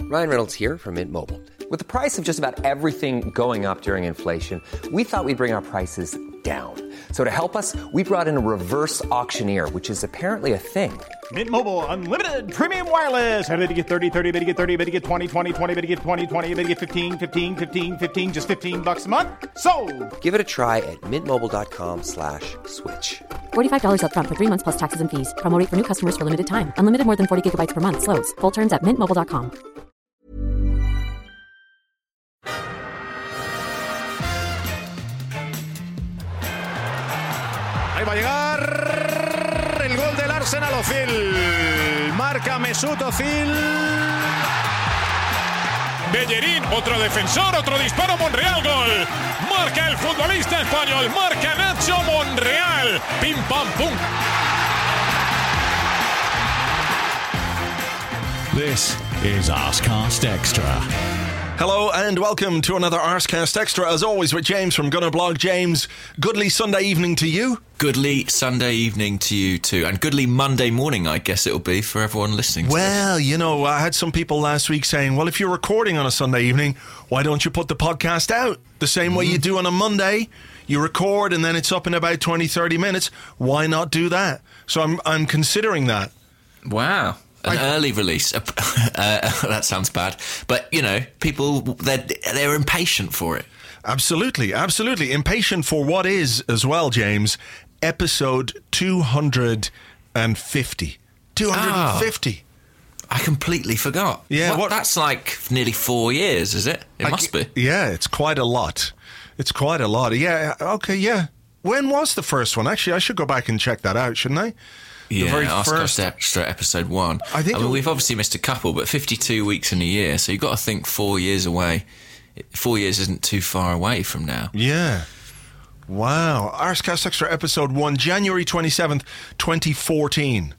Ryan Reynolds here from Mint Mobile. With the price of just about everything going up during inflation, we thought we'd bring our prices down. So to help us, we brought in a reverse auctioneer, which is apparently a thing. Mint Mobile Unlimited Premium Wireless. How to get 30, 30, bit to get 30, bit to get 20, 20, 20, bit to get 20, 20, bit to get 15, 15, 15, 15, just $15 a month? Sold! Give it a try at mintmobile.com/switch. $45 up front for 3 months plus taxes and fees. Promo rate for new customers for limited time. Unlimited more than 40 gigabytes per month. Slows full terms at mintmobile.com. Ahí va a llegar el gol del Arsenal. Ozil. Marca Mesut Ozil. Bellerín, otro defensor, otro disparo, Monreal, gol. Marca el futbolista español, marca Nacho Monreal. Pim, pam, pum. This is Arsecast Extra. Hello and welcome to another Arsecast Extra, as always with James from Gunnerblog. James, goodly Sunday evening to you. Goodly Sunday evening to you too, and goodly Monday morning, I guess it'll be for everyone listening to Well, this. you know, I had some people last week saying, well, if you're recording on a Sunday evening, why don't you put the podcast out the same way you do on a Monday? You record and then it's up in about 20, 30 minutes. Why not do that? So I'm considering that. Wow. An early release. That sounds bad. But, you know, people, they're impatient for it. Absolutely, absolutely. Impatient for what is, as well, James, episode 250. 250. I completely forgot. Yeah, what? That's like nearly 4 years, is it? It must be. Yeah, it's quite a lot. It's quite a lot. Yeah, okay, yeah. When was the first one? Actually, I should go back and check that out, shouldn't I? Yeah, Arsecast Extra episode 1. I mean, we've obviously missed a couple, but 52 weeks in a year, so you've got to think 4 years away. 4 years isn't too far away from now. Yeah. Wow. Arsecast Extra episode 1, January 27th, 2014.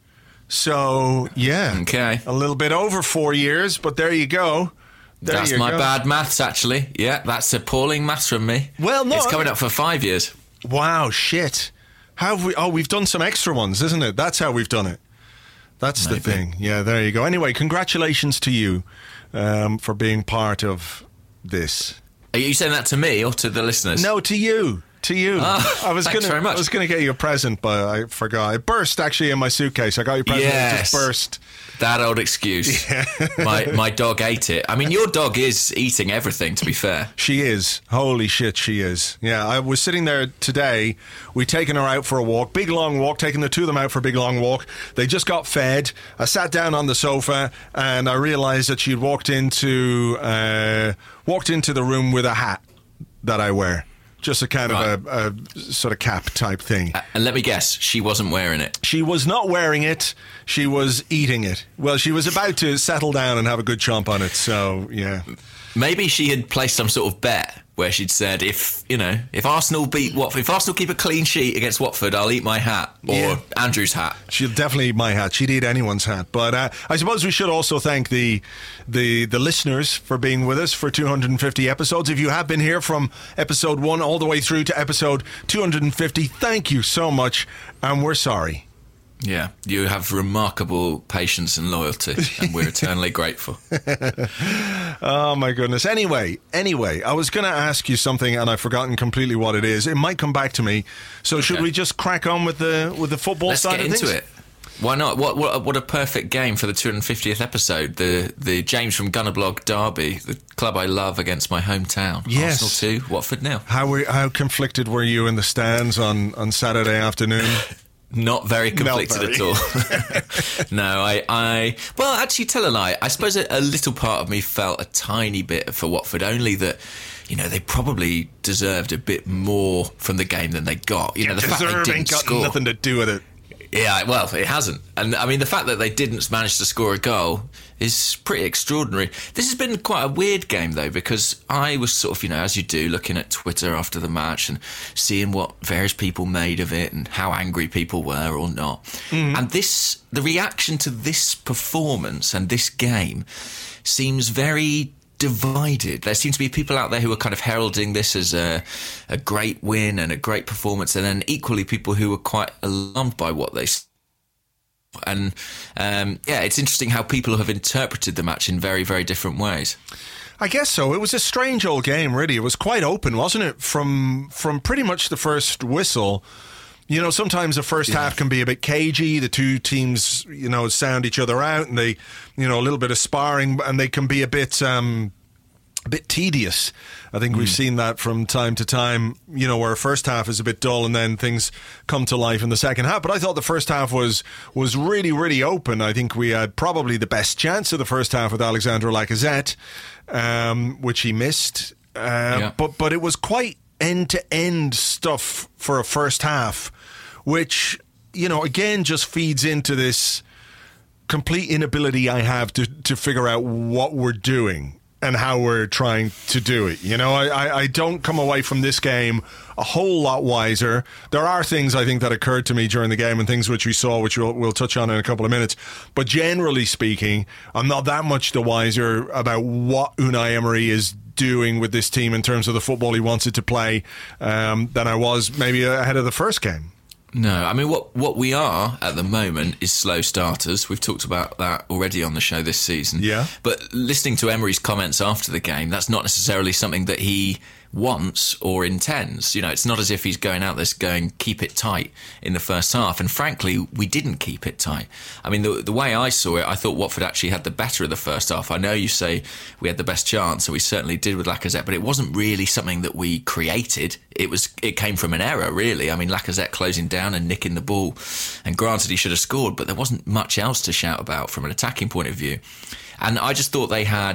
So, yeah. Okay. A little bit over 4 years, but there you go. That's my bad maths, actually. Yeah, that's appalling maths from me. Well, no. It's coming up for 5 years. Wow, shit. How have we? Oh, we've done some extra ones, isn't it? That's how we've done it. That's the thing. Yeah, there you go. Anyway, congratulations to you for being part of this. Are you saying that to me or to the listeners? No, to you. To you. Oh, thanks very much. I was going to get you a present, but I forgot. It burst actually in my suitcase. I got you a present. Yes. It just burst. That old excuse. Yeah. my dog ate it. I mean, your dog is eating everything, to be fair. She is. Holy shit, she is. Yeah, I was sitting there today. We'd taken her out for a walk. Big, long walk. Taking the two of them out for a big, long walk. They just got fed. I sat down on the sofa and I realised that she'd walked into the room with a hat that I wear. Just a kind of a sort of cap type thing. And let me guess, she wasn't wearing it. She was not wearing it. She was eating it. Well, she was about to settle down and have a good chomp on it. So, yeah. Maybe she had placed some sort of bet where she'd said, if Arsenal beat Watford, if Arsenal keep a clean sheet against Watford, I'll eat my hat, or Andrew's hat. She'll definitely eat my hat. She'd eat anyone's hat. But I suppose we should also thank the listeners for being with us for 250 episodes. If you have been here from episode 1 all the way through to episode 250, thank you so much, and we're sorry. Yeah, you have remarkable patience and loyalty, and we're eternally grateful. Oh, my goodness. Anyway, I was going to ask you something, and I've forgotten completely what it is. It might come back to me. So should we just crack on with the football side of things? Let's get into it. Why not? What a perfect game for the 250th episode. The James from Gunnerblog derby, the club I love against my hometown. Yes. Arsenal 2, Watford 0. How conflicted were you in the stands on Saturday afternoon? Not very conflicted at all. No, well, actually, tell a lie. I suppose a little part of me felt a tiny bit for Watford, only that, they probably deserved a bit more from the game than they got. The fact they didn't ain't got score, nothing to do with it. Yeah, well, it hasn't. And I mean, the fact that they didn't manage to score a goal is pretty extraordinary. This has been quite a weird game, though, because I was sort of, as you do, looking at Twitter after the match and seeing what various people made of it and how angry people were or not. Mm. And the reaction to this performance and this game seems very divided. There seem to be people out there who are kind of heralding this as a great win and a great performance, and then equally people who were quite alarmed by what they And it's interesting how people have interpreted the match in very, very different ways. I guess so. It was a strange old game, really. It was quite open, wasn't it? From pretty much the first whistle. Sometimes the first half can be a bit cagey. The two teams, sound each other out, and they, a little bit of sparring, and they can be a bit tedious. I think we've seen that from time to time, where a first half is a bit dull and then things come to life in the second half. But I thought the first half was really, really open. I think we had probably the best chance of the first half with Alexandre Lacazette, which he missed. But it was quite end-to-end stuff for a first half, which, again, just feeds into this complete inability I have to figure out what we're doing and how we're trying to do it. I don't come away from this game a whole lot wiser. There are things I think that occurred to me during the game and things which we saw, which we'll touch on in a couple of minutes. But generally speaking, I'm not that much the wiser about what Unai Emery is doing with this team in terms of the football he wants it to play than I was maybe ahead of the first game. No, I mean, what we are at the moment is slow starters. We've talked about that already on the show this season. Yeah. But listening to Emery's comments after the game, that's not necessarily something that he wants or intends. It's not as if he's going out there going, keep it tight in the first half. And frankly, we didn't keep it tight. I mean, the way I saw it, I thought Watford actually had the better of the first half. I know you say we had the best chance, and we certainly did with Lacazette, but it wasn't really something that we created. It came from an error, really. I mean, Lacazette closing down and nicking the ball, and granted he should have scored, but there wasn't much else to shout about from an attacking point of view. And I just thought they had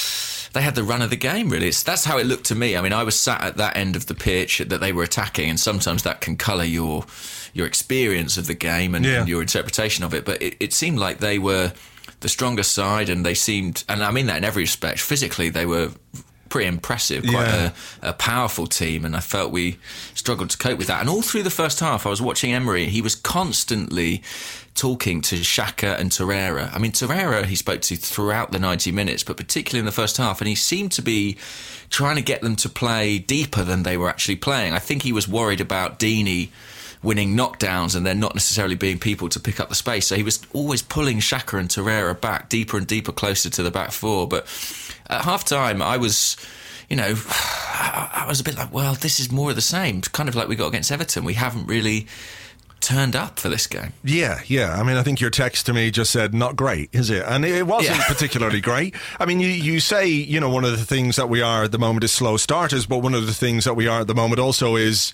the run of the game, really. That's how it looked to me. I mean, I was sat at that end of the pitch that they were attacking, and sometimes that can colour your experience of the game and your interpretation of it. But it seemed like they were the stronger side, and they seemed, and I mean that in every respect, physically they were pretty impressive, quite a powerful team, and I felt we struggled to cope with that. And all through the first half, I was watching Emery, he was constantly talking to Xhaka and Torreira. I mean, Torreira he spoke to throughout the 90 minutes, but particularly in the first half, and he seemed to be trying to get them to play deeper than they were actually playing. I think he was worried about Deeney winning knockdowns and then not necessarily being people to pick up the space. So he was always pulling Xhaka and Torreira back deeper and deeper, closer to the back four. But at half-time, I was a bit like, well, this is more of the same. Kind of like we got against Everton. We haven't really turned up for this game. Yeah. I mean, I think your text to me just said, not great, is it? And it wasn't particularly great. I mean, you say, one of the things that we are at the moment is slow starters, but one of the things that we are at the moment also is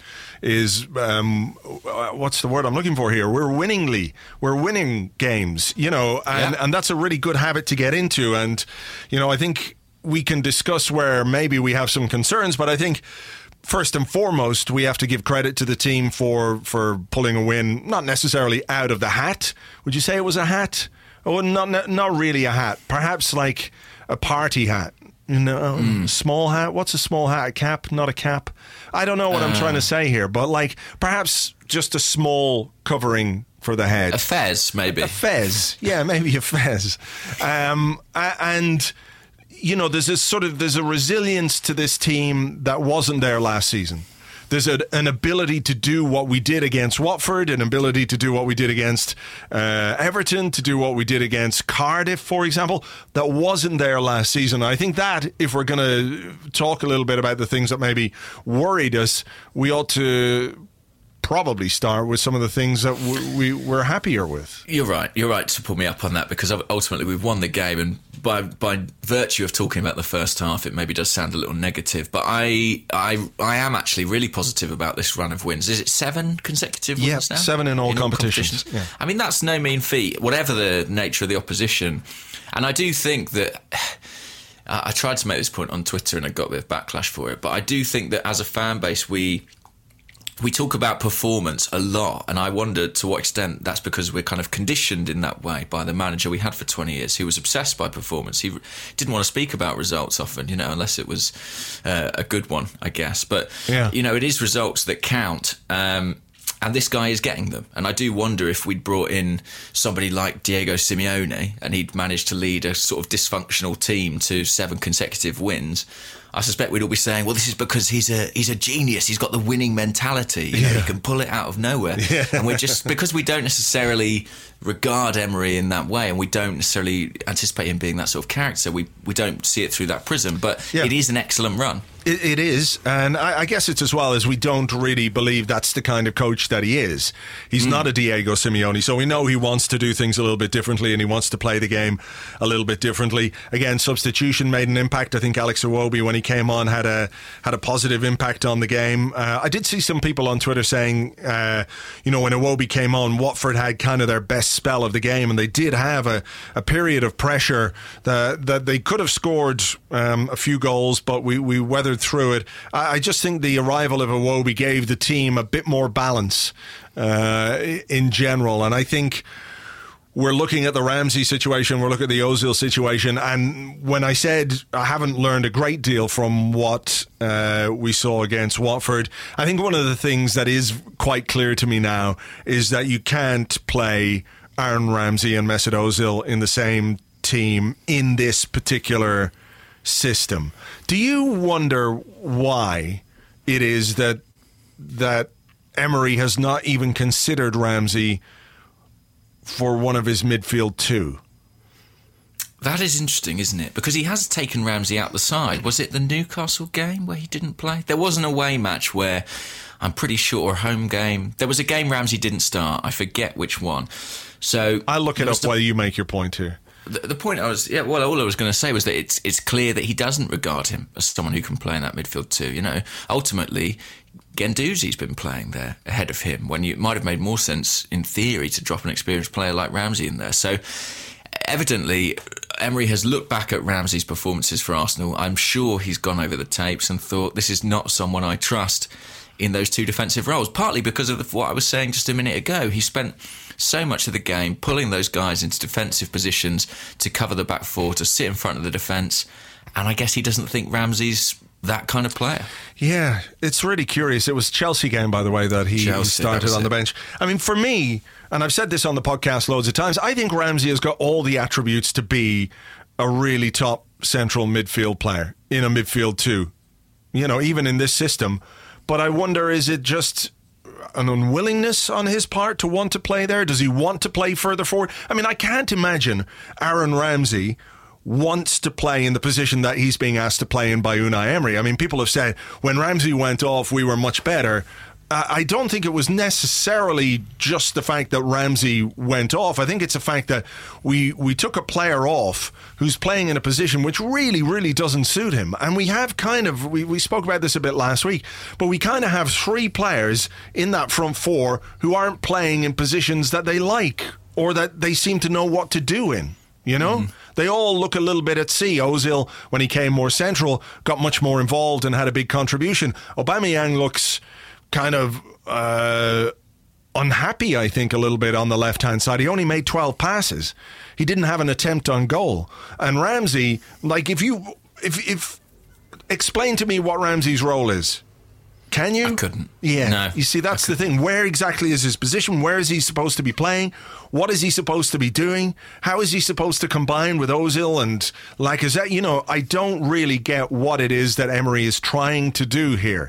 what's the word I'm looking for here? We're winning games, and that's a really good habit to get into. And, I think we can discuss where maybe we have some concerns, but I think first and foremost, we have to give credit to the team for pulling a win, not necessarily out of the hat. Would you say it was a hat? Oh, not really a hat. Perhaps like a party hat. Small hat. What's a small hat? A cap? Not a cap? I don't know what I'm trying to say here, but like perhaps just a small covering for the head. A fez, maybe. A fez. Yeah, maybe a fez. And there's a resilience to this team that wasn't there last season. There's an ability to do what we did against Watford, an ability to do what we did against Everton, to do what we did against Cardiff, for example, that wasn't there last season. I think that if we're going to talk a little bit about the things that maybe worried us, we ought to probably start with some of the things that we're happier with. You're right to pull me up on that, because ultimately we've won the game, and by virtue of talking about the first half, it maybe does sound a little negative, but I am actually really positive about this run of wins. Is it 7 consecutive wins now? 7 in all competitions. Yeah. I mean, that's no mean feat, whatever the nature of the opposition. And I do think that I tried to make this point on Twitter and I got a bit of backlash for it, but I do think that as a fan base, we talk about performance a lot, and I wonder to what extent that's because we're kind of conditioned in that way by the manager we had for 20 years, who was obsessed by performance. He didn't want to speak about results often, unless it was a good one, I guess. But, it is results that count. And And this guy is getting them. And I do wonder if we'd brought in somebody like Diego Simeone and he'd managed to lead a sort of dysfunctional team to 7 consecutive wins, I suspect we'd all be saying, well, this is because he's a genius. He's got the winning mentality. You know, he can pull it out of nowhere. Yeah. And we're just, because we don't necessarily regard Emery in that way and we don't necessarily anticipate him being that sort of character, we don't see it through that prism. But it is an excellent run. It is, and I guess it's as well as we don't really believe that's the kind of coach that he is. He's not a Diego Simeone, so we know he wants to do things a little bit differently and he wants to play the game a little bit differently. Again, substitution made an impact. I think Alex Iwobi, when he came on, had a positive impact on the game. I did see some people on Twitter saying, when Iwobi came on, Watford had kind of their best spell of the game, and they did have a period of pressure that they could have scored a few goals, but we weathered through it. I just think the arrival of Iwobi gave the team a bit more balance in general, and I think we're looking at the Ramsey situation, we're looking at the Ozil situation, and when I said I haven't learned a great deal from what we saw against Watford, I think one of the things that is quite clear to me now is that you can't play Aaron Ramsey and Mesut Ozil in the same team in this particular system. Do you wonder why it is that Emery has not even considered Ramsey for one of his midfield 2? That is interesting, isn't it? Because he has taken Ramsey out the side. Was it the Newcastle game where he didn't play? There was an away match where, I'm pretty sure, or a home game. There was a game Ramsey didn't start. I forget which one. So I'll look it up while you make your point here. The point all I was going to say was that it's clear that he doesn't regard him as someone who can play in that midfield 2. You know, ultimately, Guendouzi's been playing there ahead of him when it might have made more sense in theory to drop an experienced player like Ramsey in there. So evidently, Emery has looked back at Ramsey's performances for Arsenal. I'm sure he's gone over the tapes and thought, this is not someone I trust in those 2 defensive roles, partly because of what I was saying just a minute ago. He spent so much of the game pulling those guys into defensive positions to cover the back 4, to sit in front of the defence, and I guess he doesn't think Ramsey's that kind of player. Yeah, it's really curious. It was Chelsea game, by the way, that he started on the bench. I mean, for me, and I've said this on the podcast loads of times, I think Ramsey has got all the attributes to be a really top central midfield player in a midfield 2, even in this system. But I wonder, is it just an unwillingness on his part to want to play there? Does he want to play further forward? I mean, I can't imagine Aaron Ramsey wants to play in the position that he's being asked to play in by Unai Emery. I mean, people have said when Ramsey went off, we were much better. I don't think it was necessarily just the fact that Ramsey went off. I think it's the fact that we took a player off who's playing in a position which really, really doesn't suit him. And we have we spoke about this a bit last week, but we kind of have 3 players in that front 4 who aren't playing in positions that they like or that they seem to know what to do in. They all look a little bit at sea. Ozil, when he came more central, got much more involved and had a big contribution. Aubameyang looks kind of unhappy, I think, a little bit on the left-hand side. He only made 12 passes. He didn't have an attempt on goal. And Ramsey, like, if explain to me what Ramsey's role is. Can you? I couldn't. Yeah. No, you see, that's the thing. Where exactly is his position? Where is he supposed to be playing? What is he supposed to be doing? How is he supposed to combine with Ozil and Lacazette? I don't really get what it is that Emery is trying to do here.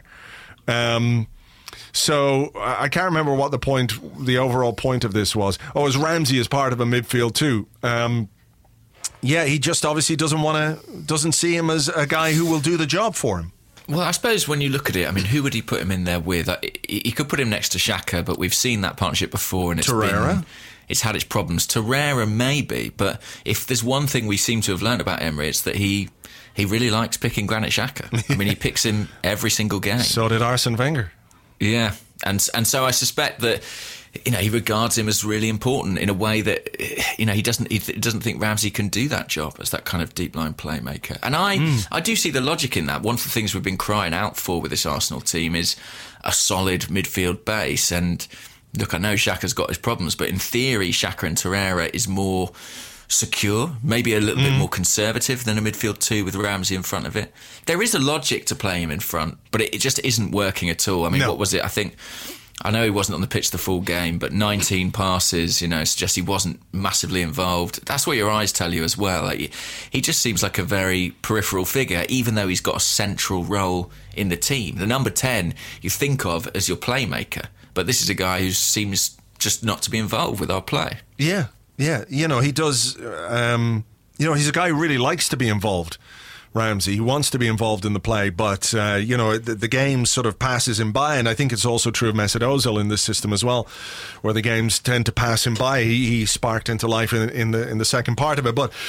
So I can't remember what the overall point of this was. Oh, is Ramsey as part of a midfield too? He just obviously doesn't see him as a guy who will do the job for him. Well, I suppose when you look at it, I mean, who would he put him in there with? He could put him next to Xhaka, but we've seen that partnership before, and it's had its problems. Torreira maybe, but if there's one thing we seem to have learned about Emery, it's that he really likes picking Granit Xhaka. I mean, he picks him every single game. So did Arsene Wenger. Yeah, and so I suspect that he regards him as really important in a way that he doesn't think Ramsey can do that job as that kind of deep line playmaker. And I do see the logic in that. One of the things we've been crying out for with this Arsenal team is a solid midfield base. And look, I know Xhaka's got his problems, but in theory, Xhaka and Torreira is more secure, maybe a little bit more conservative than a midfield 2 with Ramsey in front of it. There is a logic to play him in front, but it just isn't working at all. I mean, What was it? I think I know he wasn't on the pitch the full game, but 19 passes, suggests he wasn't massively involved. That's what your eyes tell you as well. Like, he just seems like a very peripheral figure, even though he's got a central role in the team. The number 10 you think of as your playmaker, but this is a guy who seems just not to be involved with our play. Yeah. He does. He's a guy who really likes to be involved. Ramsey. He wants to be involved in the play, but the game sort of passes him by, and I think it's also true of Mesut Ozil in this system as well, where the games tend to pass him by. He sparked into life in the second part of it, but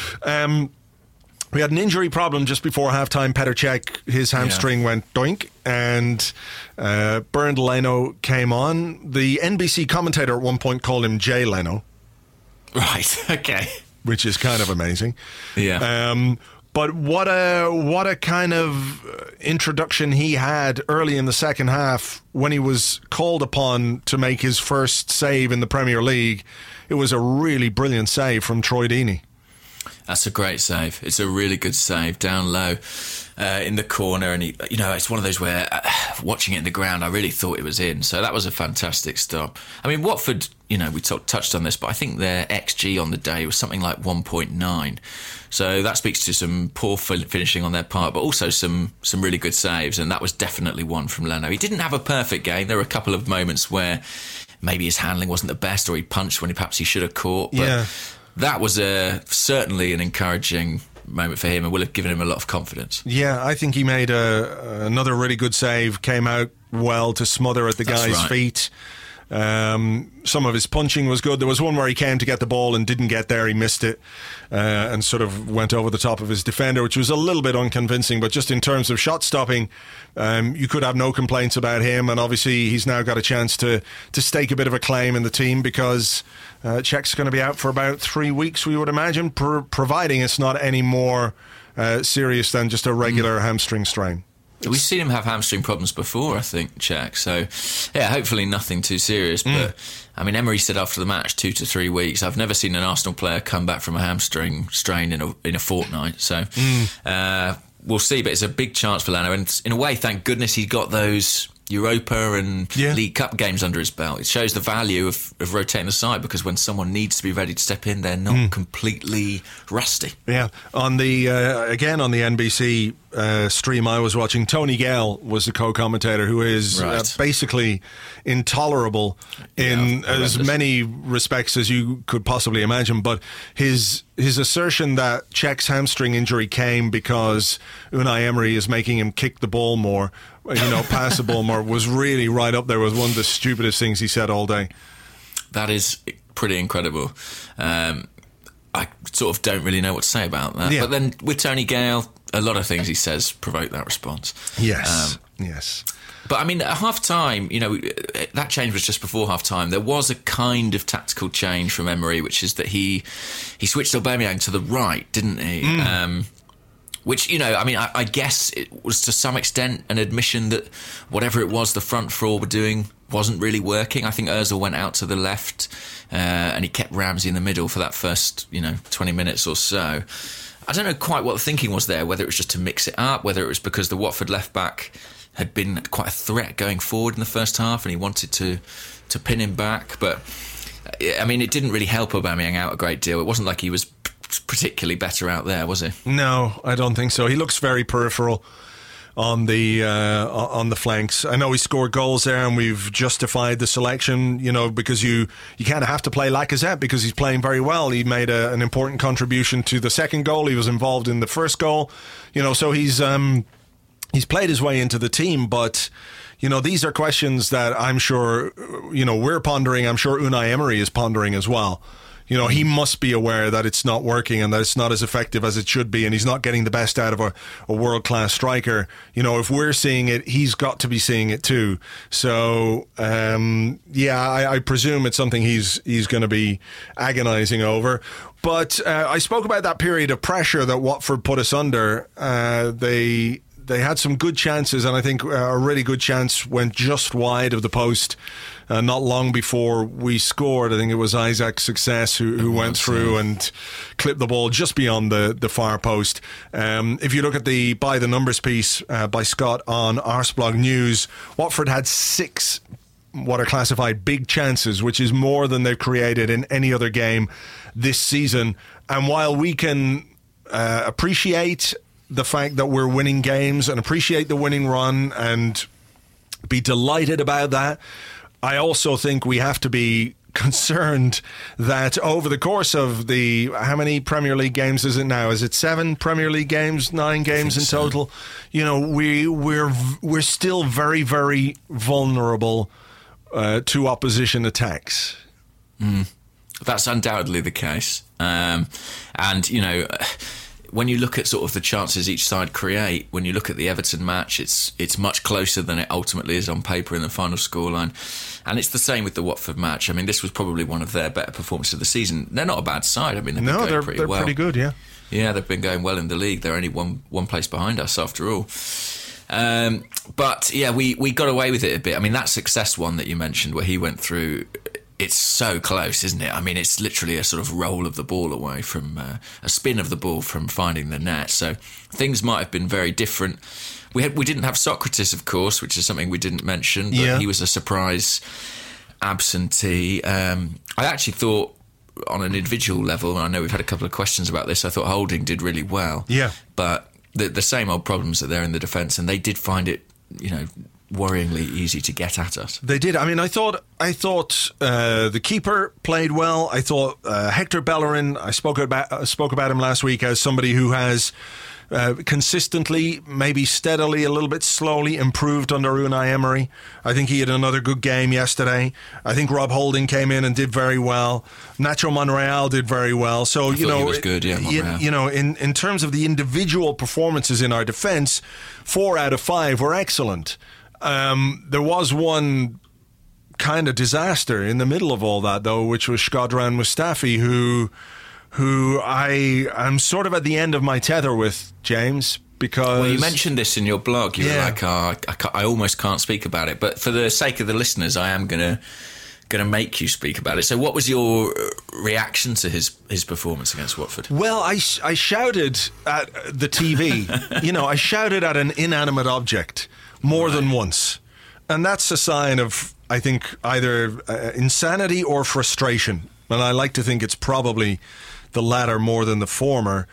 we had an injury problem just before halftime. Petr Cech, his hamstring went doink, and Bernd Leno came on. The NBC commentator at one point called him Jay Leno. Right. Okay. Which is kind of amazing. Yeah. But what a kind of introduction he had early in the second half when he was called upon to make his first save in the Premier League. It was a really brilliant save from Troy Deeney. That's a great save. It's a really good save, down low in the corner. And, it's one of those where watching it in the ground, I really thought it was in. So that was a fantastic stop. I mean, Watford, we touched on this, but I think their XG on the day was something like 1.9. So that speaks to some poor finishing on their part, but also some really good saves. And that was definitely one from Leno. He didn't have a perfect game. There were a couple of moments where maybe his handling wasn't the best, or he punched when perhaps he should have caught. But that was certainly an encouraging moment for him, and will have given him a lot of confidence. Yeah, I think he made another really good save, came out well to smother at the guy's feet. Some of his punching was good. There was one where he came to get the ball and didn't get there. He missed it and sort of went over the top of his defender, which was a little bit unconvincing. But just in terms of shot stopping, you could have no complaints about him. And obviously he's now got a chance to stake a bit of a claim in the team, because Cech's going to be out for about 3 weeks, we would imagine, providing it's not any more serious than just a regular hamstring strain. We've seen him have hamstring problems before, I think, Cech. So, hopefully nothing too serious. But, I mean, Emery said after the match, 2 to 3 weeks. I've never seen an Arsenal player come back from a hamstring strain in a fortnight. So, we'll see. But it's a big chance for Leno. And in a way, thank goodness he got those Europa and League Cup games under his belt. It shows the value of rotating the side, because when someone needs to be ready to step in, they're not completely rusty. Yeah. On the again on the NBC stream I was watching, Tony Gale was the co-commentator, who is basically intolerable in as many respects as you could possibly imagine. But his assertion that Cech's hamstring injury came because Unai Emery is making him kick the ball more, pass the ball more, was really right up there with one of the stupidest things he said all day. That is pretty incredible. I sort of don't really know what to say about that. Yeah. But then with Tony Gale, a lot of things he says provoke that response. Yes. Yes. But I mean, at half-time, that change was just before half-time. There was a kind of tactical change from Emery, which is that he switched Aubameyang to the right, didn't he? Which, I guess it was to some extent an admission that whatever it was the front four were doing wasn't really working. I think Ozil went out to the left and he kept Ramsey in the middle for that first, 20 minutes or so. I don't know quite what the thinking was there, whether it was just to mix it up, whether it was because the Watford left-back had been quite a threat going forward in the first half and he wanted to pin him back. But, I mean, it didn't really help Aubameyang out a great deal. It wasn't like he was particularly better out there, was he? No, I don't think so. He looks very peripheral on the flanks. I know he scored goals there, and we've justified the selection, because you kind of have to play Lacazette because he's playing very well. He made an important contribution to the second goal. He was involved in the first goal, so he's played his way into the team. But these are questions that I'm sure we're pondering. I'm sure Unai Emery is pondering as well. He must be aware that it's not working and that it's not as effective as it should be, and he's not getting the best out of a world-class striker. If we're seeing it, he's got to be seeing it too. So, I presume it's something he's going to be agonising over. But I spoke about that period of pressure that Watford put us under. They had some good chances, and I think a really good chance went just wide of the post not long before we scored. I think it was Isaac's Success who went through and clipped the ball just beyond the far post. If you look at the By the Numbers piece by Scott on Arseblog News, Watford had 6 what are classified big chances, which is more than they've created in any other game this season. And while we can appreciate the fact that we're winning games and appreciate the winning run and be delighted about that, I also think we have to be concerned that over the course of the, how many Premier League games is it now? Is it 7 Premier League games, 9 games in total? You know, we're still very, very vulnerable to opposition attacks. That's undoubtedly the case. And, you know, when you look at sort of the chances each side create, when you look at the Everton match, it's much closer than it ultimately is on paper in the final scoreline. And it's the same with the Watford match. I mean, this was probably one of their better performances of the season. They're not a bad side. I mean, they're pretty good, yeah. Yeah, they've been going well in the league. They're only one place behind us after all. But yeah, we got away with it a bit. I mean, that success one that you mentioned where he went through, it's so close, isn't it? I mean, it's literally a sort of roll of the ball away from a spin of the ball from finding the net. So things might have been very different. We didn't have Socrates, of course, which is something we didn't mention, but he was a surprise absentee. I actually thought on an individual level, and I know we've had a couple of questions about this, I thought Holding did really well. Yeah. But the same old problems are there in the defence, and they did find it, you know, worryingly easy to get at us. They did. I mean, I thought the keeper played well. I thought Hector Bellerin, I spoke about him last week as somebody who has consistently, maybe steadily, a little bit slowly improved under Unai Emery. I think he had another good game yesterday. I think Rob Holding came in and did very well. Nacho Monreal did very well. So, he was good, you know, in terms of the individual performances in our defence, 4 out of 5 were excellent. There was one kind of disaster in the middle of all that, though, which was Shkodran Mustafi, who I'm sort of at the end of my tether with, James, because... Well, you mentioned this in your blog. You were like, I almost can't speak about it. But for the sake of the listeners, I am going to make you speak about it. So what was your reaction to his performance against Watford? Well, I shouted at the TV. You know, I shouted at an inanimate object more than once. And that's a sign of, I think, either insanity or frustration. And I like to think it's probably the latter more than the former.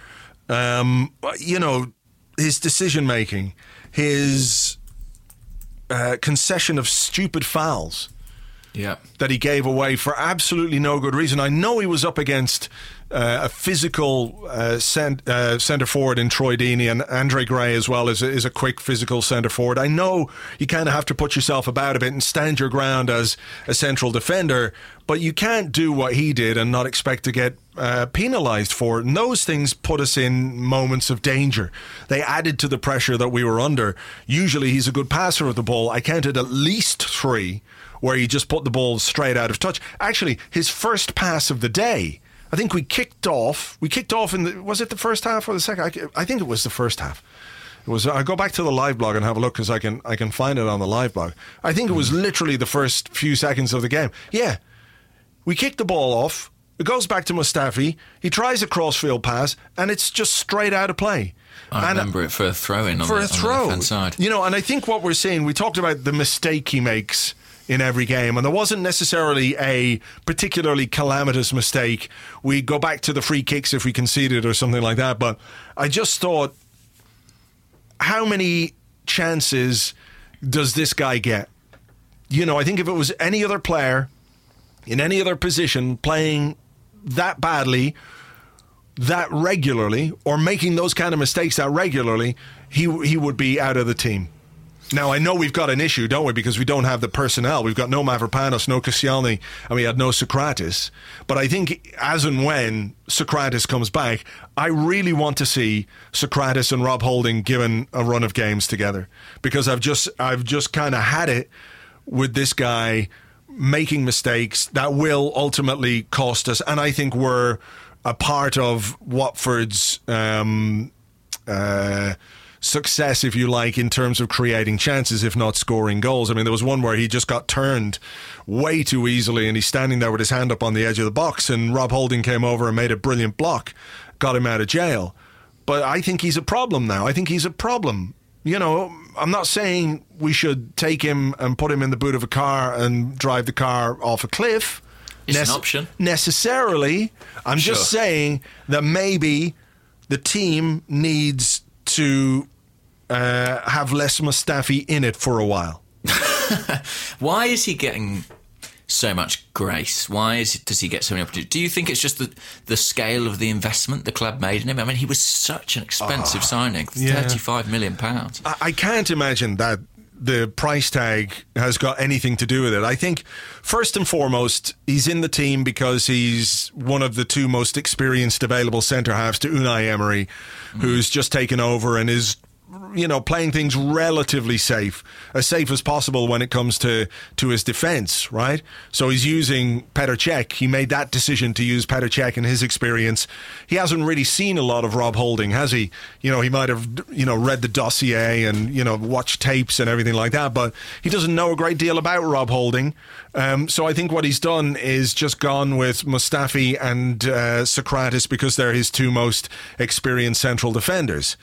You know, his decision-making, his concession of stupid fouls that he gave away for absolutely no good reason. I know he was up against a physical centre forward in Troy Deeney, and Andre Gray as well is a quick physical centre forward. I know you kind of have to put yourself about a bit and stand your ground as a central defender, but you can't do what he did and not expect to get penalised for it. And those things put us in moments of danger. They added to the pressure that we were under. Usually he's a good passer of the ball. I counted at least 3 where he just put the ball straight out of touch. Actually, his first pass of the day, I think we kicked off in was it the first half or the second? I think it was the first half. It was. I go back to the live blog and have a look because I can find it on the live blog. I think it was literally the first few seconds of the game. Yeah, we kicked the ball off. It goes back to Mustafi. He tries a crossfield pass and it's just straight out of play. I remember it for a throw-in on the left-hand side. You know, and I think what we're seeing, we talked about the mistake he makes in every game, and there wasn't necessarily a particularly calamitous mistake. We go back to the free kicks if we conceded or something like that, but I just thought, how many chances does this guy get? You know, I think if it was any other player in any other position playing that badly, that regularly, or making those kind of mistakes that regularly, he would be out of the team. Now, I know we've got an issue, don't we? Because we don't have the personnel. We've got no Mavropanos, no Koscielny, and we had no Socrates. But I think as and when Socrates comes back, I really want to see Socrates and Rob Holding given a run of games together. Because I've just kind of had it with this guy making mistakes that will ultimately cost us. And I think we're a part of Watford's success, if you like, in terms of creating chances, if not scoring goals. I mean, there was one where he just got turned way too easily and he's standing there with his hand up on the edge of the box and Rob Holding came over and made a brilliant block, got him out of jail. But I think he's a problem now. I think he's a problem You know, I'm not saying we should take him and put him in the boot of a car and drive the car off a cliff. It's an option. Necessarily. I'm just saying that maybe the team needs to have Les Mustafi in it for a while. Why is he getting so much grace? Does he get so many opportunities? Do you think it's just the scale of the investment the club made in him? I mean, he was such an expensive signing, £35 million. I can't imagine that the price tag has got anything to do with it. I think, first and foremost, he's in the team because he's one of the two most experienced available centre-halves to Unai Emery, who's just taken over and is, you know, playing things relatively safe as possible when it comes to his defence, right? So he's using Petr Cech. He made that decision to use Petr Cech in his experience. He hasn't really seen a lot of Rob Holding, has he? You know, he might have, you know, read the dossier and, you know, watched tapes and everything like that, but he doesn't know a great deal about Rob Holding. So I think what he's done is just gone with Mustafi and Sokratis because they're his two most experienced central defenders.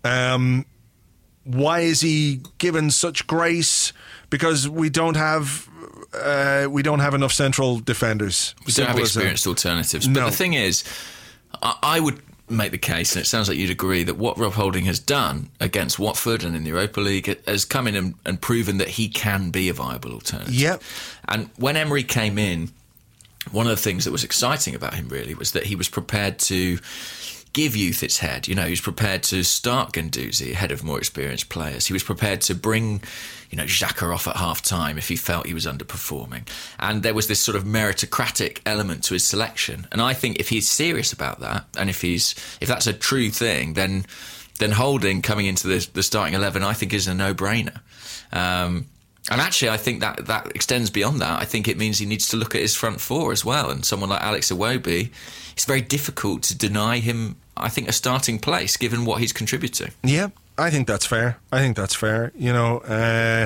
Why is he given such grace? Because we don't have enough central defenders. We don't have experienced alternatives. But the thing is, I would make the case, and it sounds like you'd agree, that what Rob Holding has done against Watford and in the Europa League has come in and proven that he can be a viable alternative. Yep. And when Emery came in, one of the things that was exciting about him really was that he was prepared to give youth its head. You know, he was prepared to start Guendouzi ahead of more experienced players. He was prepared to bring, you know, Xhaka off at half-time if he felt he was underperforming. And there was this sort of meritocratic element to his selection. And I think if he's serious about that, and if that's a true thing, then Holding coming into the starting 11, I think, is a no-brainer. And actually, I think that extends beyond that. I think it means he needs to look at his front four as well. And someone like Alex Iwobi, it's very difficult to deny him, I think, a starting place, given what he's contributing. Yeah, I think that's fair. You know,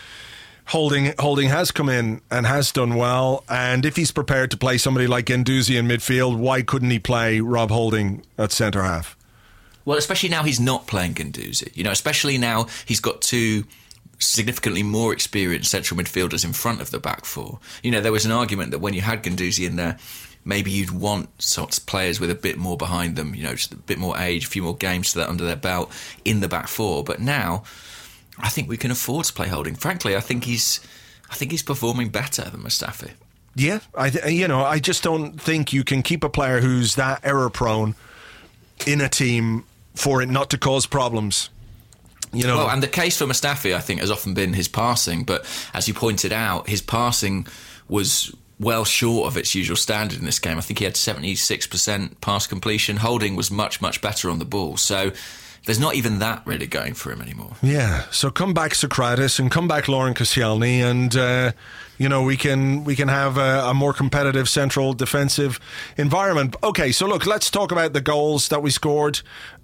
Holding has come in and has done well. And if he's prepared to play somebody like Guendouzi in midfield, why couldn't he play Rob Holding at centre-half? Well, especially now he's not playing Guendouzi. You know, especially now he's got two significantly more experienced central midfielders in front of the back four. You know, there was an argument that when you had Guendouzi in there, maybe you'd want sorts of players with a bit more behind them, you know, just a bit more age, a few more games under their belt in the back four. But now, I think we can afford to play Holding. Frankly, I think he's performing better than Mustafi. Yeah, I just don't think you can keep a player who's that error prone in a team for it not to cause problems. You know, well, and the case for Mustafi, I think, has often been his passing. But as you pointed out, his passing was well short of its usual standard in this game. I think he had 76% pass completion. Holding was much, much better on the ball. So there's not even that really going for him anymore. Yeah, so come back Sokratis and come back Lauren Koscielny, and you know, we can have a more competitive central defensive environment. Okay, so look, let's talk about the goals that we scored.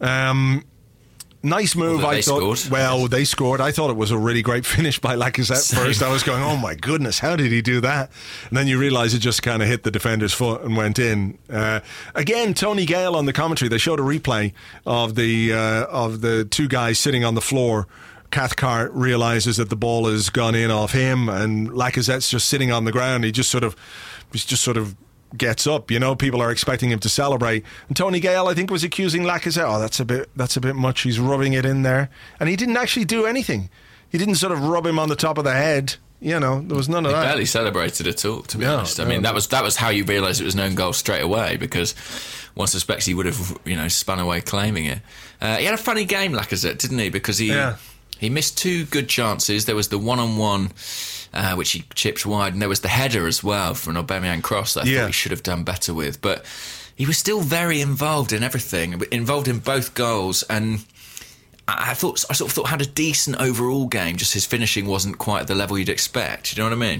Nice move, I thought. Scored. Well, they scored. I thought it was a really great finish by Lacazette first. I was going, oh my goodness, how did he do that? And then you realise it just kind of hit the defender's foot and went in. Again, Tony Gale on the commentary, they showed a replay of the two guys sitting on the floor. Cathcart realises that the ball has gone in off him, and Lacazette's just sitting on the ground. He's just sort of gets up, you know, people are expecting him to celebrate, and Tony Gale, I think, was accusing Lacazette, that's a bit much, he's rubbing it in there, and he didn't actually do anything. He didn't sort of rub him on the top of the head, you know, there was none of that. He barely celebrated at all, to be honest. I mean, that was how you realise it was an own goal straight away, because one suspects he would have, you know, spun away claiming it. He had a funny game, Lacazette, didn't he, because he missed two good chances. There was the one-on-one, which he chipped wide, and there was the header as well for an Aubameyang cross that I thought he should have done better with. But he was still very involved in everything, involved in both goals, and I sort of thought had a decent overall game. Just his finishing wasn't quite at the level you'd expect. You know what I mean? Yep.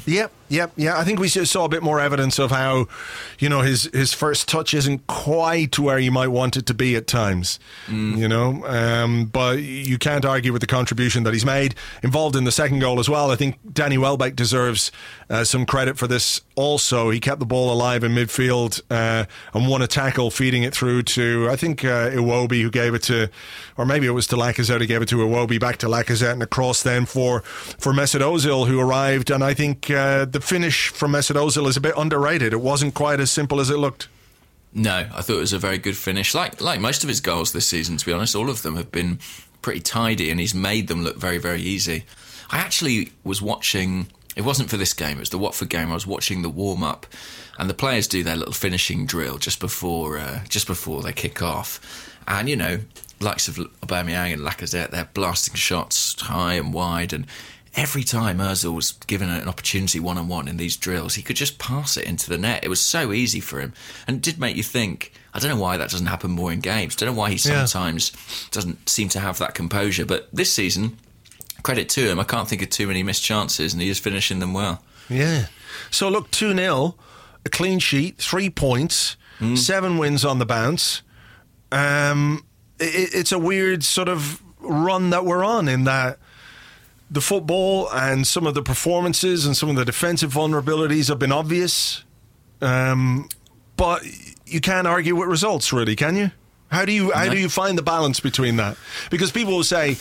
Yeah. I think we saw a bit more evidence of how, his first touch isn't quite where you might want it to be at times, but you can't argue with the contribution that he's made. Involved in the second goal as well. I think Danny Welbeck deserves some credit for this also. He kept the ball alive in midfield and won a tackle, feeding it through to, I think, Iwobi, who gave it to, or maybe it was to Lacazette, who gave it to Iwobi, back to Lacazette, and across then for Mesut Ozil, who arrived. And I think the finish from Mesut Ozil is a bit underrated. It wasn't quite as simple as it looked. No, I thought it was a very good finish. Like most of his goals this season, to be honest, all of them have been pretty tidy, and he's made them look very, very easy. I actually was watching, it wasn't for this game, it was the Watford game. I was watching the warm-up, and the players do their little finishing drill just before they kick off. And, likes of Aubameyang and Lacazette, they're blasting shots high and wide, and every time Ozil was given an opportunity one-on-one in these drills, he could just pass it into the net. It was so easy for him. And it did make you think, I don't know why that doesn't happen more in games. I don't know why he sometimes doesn't seem to have that composure. But this season, credit to him, I can't think of too many missed chances, and he is finishing them well. Yeah. So look, 2-0, a clean sheet, 3 points, 7 wins on the bounce. It's a weird sort of run that we're on, in that the football and some of the performances and some of the defensive vulnerabilities have been obvious, but you can't argue with results, really, can you? How do you find the balance between that? Because people will say,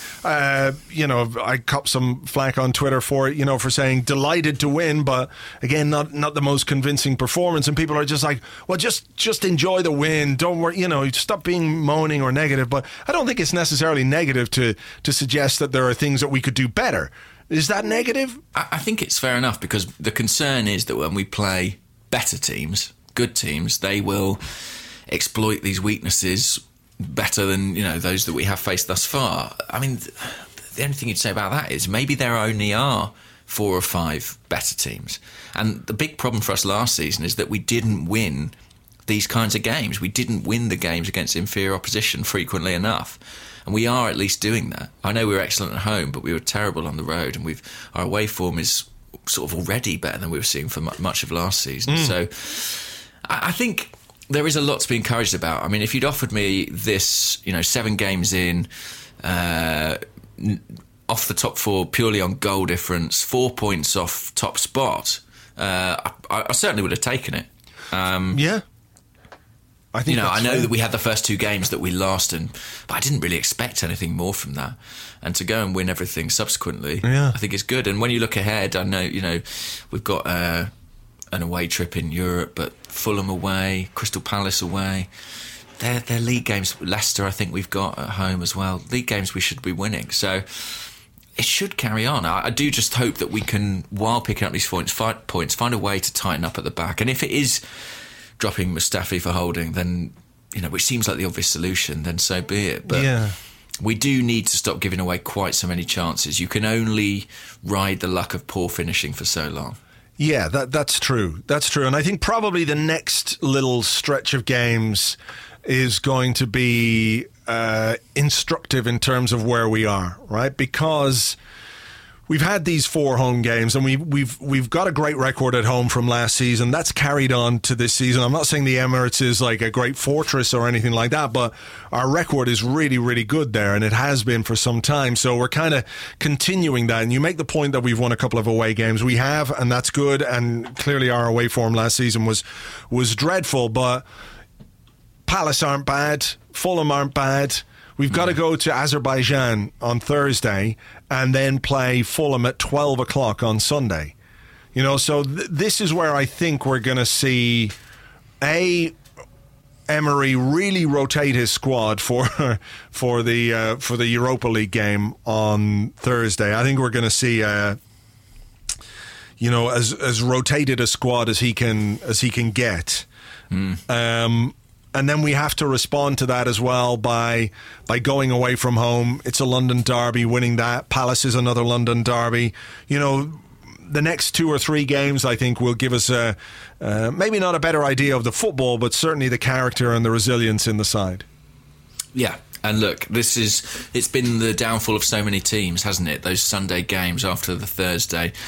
I cop some flack on Twitter for it, for saying delighted to win, but again, not the most convincing performance. And people are just like, well, just enjoy the win. Don't worry, stop being moaning or negative. But I don't think it's necessarily negative to suggest that there are things that we could do better. Is that negative? I think it's fair enough, because the concern is that when we play better teams, good teams, they will exploit these weaknesses better than those that we have faced thus far. I mean, the only thing you'd say about that is maybe there only are 4 or 5 better teams. And the big problem for us last season is that we didn't win these kinds of games. We didn't win the games against inferior opposition frequently enough. And we are at least doing that. I know we were excellent at home, but we were terrible on the road, and our away form is sort of already better than we were seeing for much of last season. So I think there is a lot to be encouraged about. I mean, if you'd offered me this, 7 games in, off the top 4 purely on goal difference, 4 points off top spot, I certainly would have taken it. Yeah. I think I know that we had the first 2 games that we lost, but I didn't really expect anything more from that. And to go and win everything subsequently, I think is good. And when you look ahead, I know, we've got an away trip in Europe, but Fulham away, Crystal Palace away. They're league games. Leicester, I think we've got at home as well. League games we should be winning. So it should carry on. I do just hope that we can, while picking up these points, find a way to tighten up at the back. And if it is dropping Mustafi for Holding, then, which seems like the obvious solution, then so be it. But we do need to stop giving away quite so many chances. You can only ride the luck of poor finishing for so long. Yeah, that's true. That's true. And I think probably the next little stretch of games is going to be instructive in terms of where we are, right? Because we've had these 4 home games, and we've got a great record at home from last season. That's carried on to this season. I'm not saying the Emirates is like a great fortress or anything like that, but our record is really, really good there, and it has been for some time. So we're kind of continuing that. And you make the point that we've won a couple of away games. We have, and that's good. And clearly our away form last season was dreadful, but Palace aren't bad. Fulham aren't bad. We've got to go to Azerbaijan on Thursday and then play Fulham at 12 o'clock on Sunday. So this is where I think we're going to see Emery really rotate his squad for the Europa League game on Thursday. I think we're going to see as rotated a squad as he can get. And then we have to respond to that as well by going away from home. It's a London derby, winning that. Palace is another London derby. The next 2 or 3 games, I think, will give us maybe not a better idea of the football, but certainly the character and the resilience in the side. Yeah. And look, it's been the downfall of so many teams, hasn't it? Those Sunday games after the Thursday.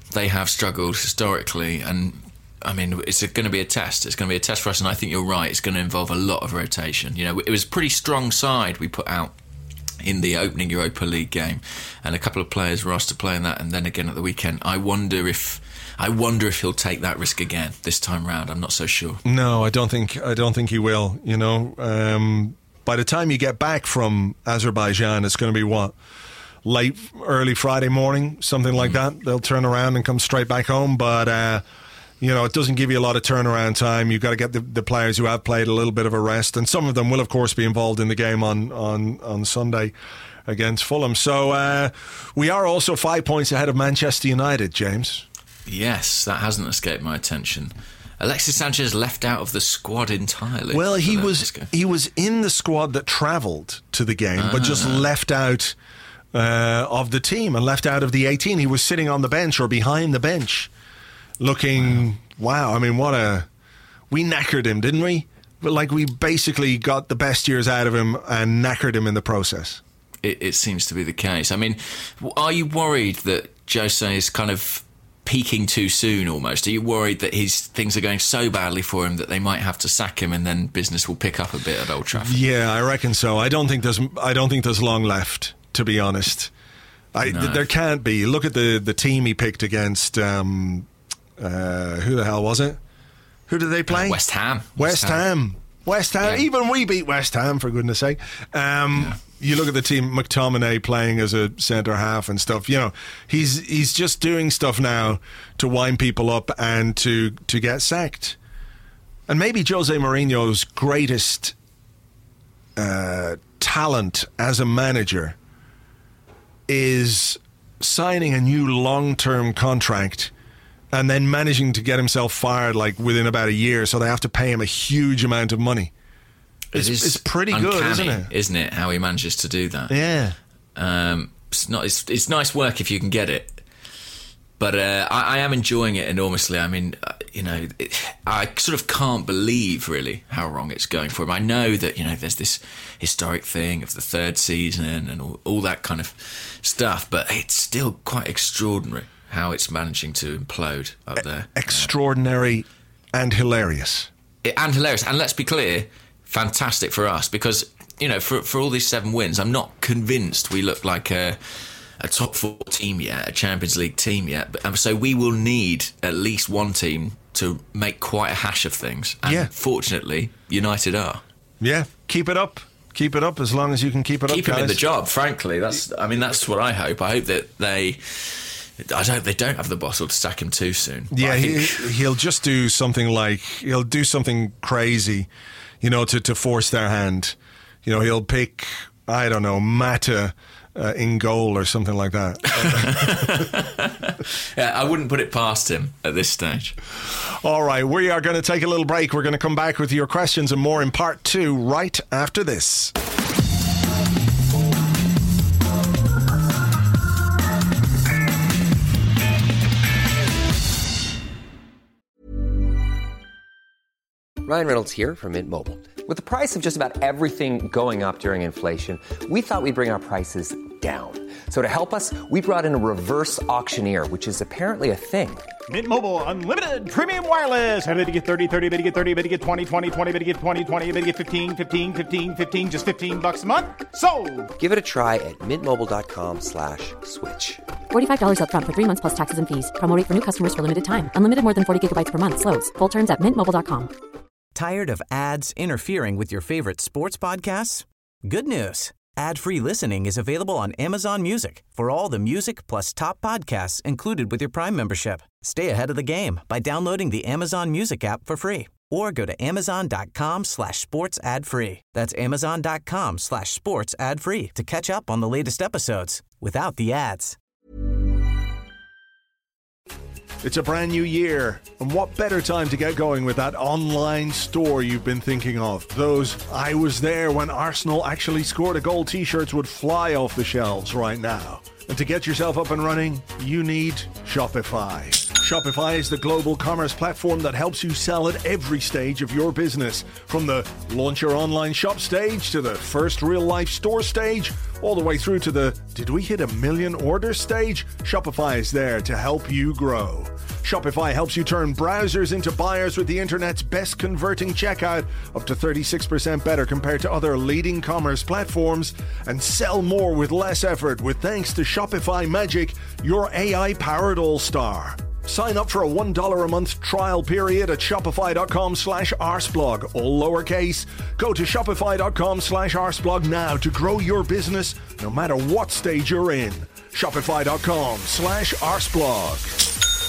they have struggled historically, and I mean, it's going to be a test. It's going to be a test for us, and I think you're right. It's going to involve a lot of rotation. You know, it was a pretty strong side we put out in the opening Europa League game, and a couple of players were asked to play in that, and then again at the weekend. I wonder if he'll take that risk again this time round. I'm not so sure. No, I don't think he will. You know, by the time you get back from Azerbaijan, it's going to be early Friday morning, something like that. They'll turn around and come straight back home, but you know, it doesn't give you a lot of turnaround time. You've got to get the players who have played a little bit of a rest, and some of them will, of course, be involved in the game on Sunday against Fulham. So we are also 5 points ahead of Manchester United, James. Yes, that hasn't escaped my attention. Alexis Sanchez left out of the squad entirely. Well, he was in the squad that travelled to the game, but just left out of the team and left out of the 18. He was sitting on the bench or behind the bench, looking. Wow, I mean, we knackered him, didn't we? Like, we basically got the best years out of him and knackered him in the process. It seems to be the case. I mean, are you worried that Jose is kind of peaking too soon almost? Are you worried that things are going so badly for him that they might have to sack him and then business will pick up a bit at Old Trafford? Yeah, I reckon so. I don't think there's long left, to be honest. There can't be. Look at the team he picked against who the hell was it? Who did they play? West Ham. West Ham. Yeah. Even we beat West Ham, for goodness sake. You look at the team, McTominay playing as a centre half and stuff. You know, he's just doing stuff now to wind people up and to get sacked. And maybe Jose Mourinho's greatest talent as a manager is signing a new long-term contract and then managing to get himself fired like within about a year, so they have to pay him a huge amount of money. It's pretty good, isn't it? Isn't it, how he manages to do that? Yeah. It's nice work if you can get it. But I am enjoying it enormously. I mean, I sort of can't believe, really, how wrong it's going for him. I know that, there's this historic thing of the third season and all that kind of stuff, but it's still quite extraordinary how it's managing to implode up there. Extraordinary and hilarious. And hilarious. And let's be clear, fantastic for us, because, for all these 7 wins, I'm not convinced we look like a top 4 team yet, a Champions League team yet. But, so we will need at least one team to make quite a hash of things. And fortunately, United are. Yeah, keep it up. Keep it up as long as you can keep it up, Keep him in the job, frankly. That's what I hope. I hope that they don't have the bottle to sack him too soon. Yeah, he'll just do something he'll do something crazy, to force their hand. He'll pick, I don't know, Mata in goal or something like that. Yeah, I wouldn't put it past him at this stage. All right, we are going to take a little break. We're going to come back with your questions and more in part 2 right after this. Ryan Reynolds here from Mint Mobile. With the price of just about everything going up during inflation, we thought we'd bring our prices down. So to help us, we brought in a reverse auctioneer, which is apparently a thing. Mint Mobile Unlimited Premium Wireless. How to get 30, 30, how to get 30, how to get 20, 20, 20, how to get 20, 20, how to get 15, 15, 15, 15, just $15 a month? Sold! Give it a try at mintmobile.com/switch. $45 up front for 3 months plus taxes and fees. Promo rate for new customers for limited time. Unlimited more than 40 gigabytes per month. Slows full terms at mintmobile.com. Tired of ads interfering with your favorite sports podcasts? Good news. Ad-free listening is available on Amazon Music for all the music plus top podcasts included with your Prime membership. Stay ahead of the game by downloading the Amazon Music app for free or go to amazon.com/sports ad free. That's amazon.com/sports ad free to catch up on the latest episodes without the ads. It's a brand new year, and what better time to get going with that online store you've been thinking of? Those "I was there when Arsenal actually scored a goal" t-shirts would fly off the shelves right now. And to get yourself up and running, you need Shopify. Shopify is the global commerce platform that helps you sell at every stage of your business. From the launch your online shop stage to the first real-life store stage, all the way through to the did we hit 1 million orders stage? Shopify is there to help you grow. Shopify helps you turn browsers into buyers with the internet's best converting checkout, up to 36% better compared to other leading commerce platforms, and sell more with less effort with thanks to Shopify Magic, your AI-powered all-star. Sign up for a $1 a month trial period at shopify.com/arsblog, all lowercase. Go to shopify.com/arsblog now to grow your business no matter what stage you're in. Shopify.com/arsblog.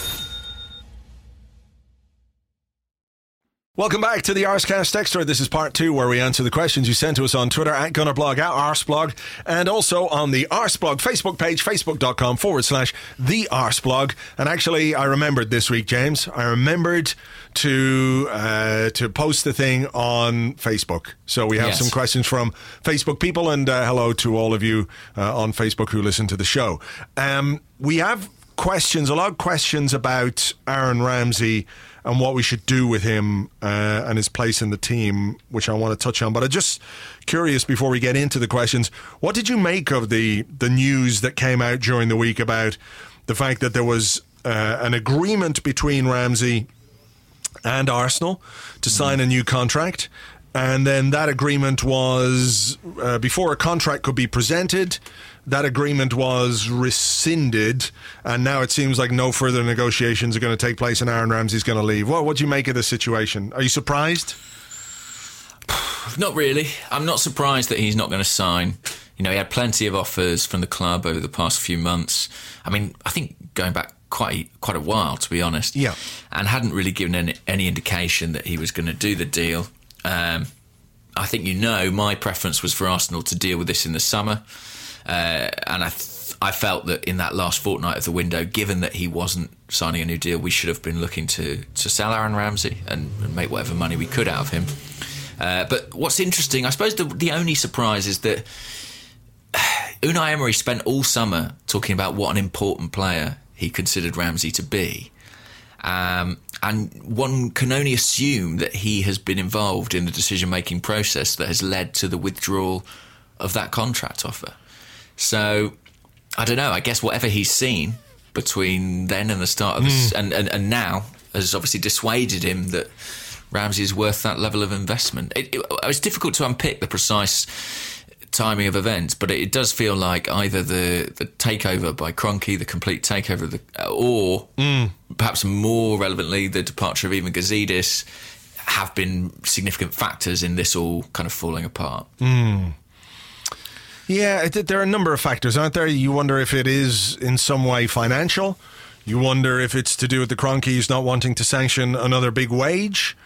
Welcome back to the Arscast Extra. This is part 2 where we answer the questions you sent to us on Twitter at Gunnerblog, at Arsblog, and also on the Arsblog Facebook page, facebook.com/the Arsblog. And actually, I remembered this week, James, I remembered to post the thing on Facebook. So we have some questions from Facebook people, and hello to all of you on Facebook who listen to the show. We have questions, a lot of questions about Aaron Ramsey and what we should do with him and his place in the team, which I want to touch on. But I'm just curious, before we get into the questions, what did you make of the news that came out during the week about the fact that there was an agreement between Ramsey and Arsenal to sign a new contract? And then that agreement was, before a contract could be presented, that agreement was rescinded, and now it seems like no further negotiations are going to take place and Aaron Ramsey's going to leave. What do you make of this situation? Are you surprised? Not really. I'm not surprised that he's not going to sign. You know, he had plenty of offers from the club over the past few months. I mean, I think going back quite a while, to be honest. Yeah. And hadn't really given any indication that he was going to do the deal. I think my preference was for Arsenal to deal with this in the summer. And I felt that in that last fortnight of the window, given that he wasn't signing a new deal, we should have been looking to sell Aaron Ramsey and make whatever money we could out of him. But what's interesting, I suppose the only surprise is that Unai Emery spent all summer talking about what an important player he considered Ramsey to be. And one can only assume that he has been involved in the decision-making process that has led to the withdrawal of that contract offer. So, I don't know, I guess whatever he's seen between then and the start of this, and now has obviously dissuaded him that Ramsey is worth that level of investment. It's difficult to unpick the precise timing of events, but it does feel like either the takeover by Kroenke, the complete takeover, or perhaps more relevantly, the departure of Ivan Gazidis have been significant factors in this all kind of falling apart. Yeah, there are a number of factors, aren't there? You wonder if it is in some way financial. You wonder if it's to do with the Kroenkes not wanting to sanction another big wage.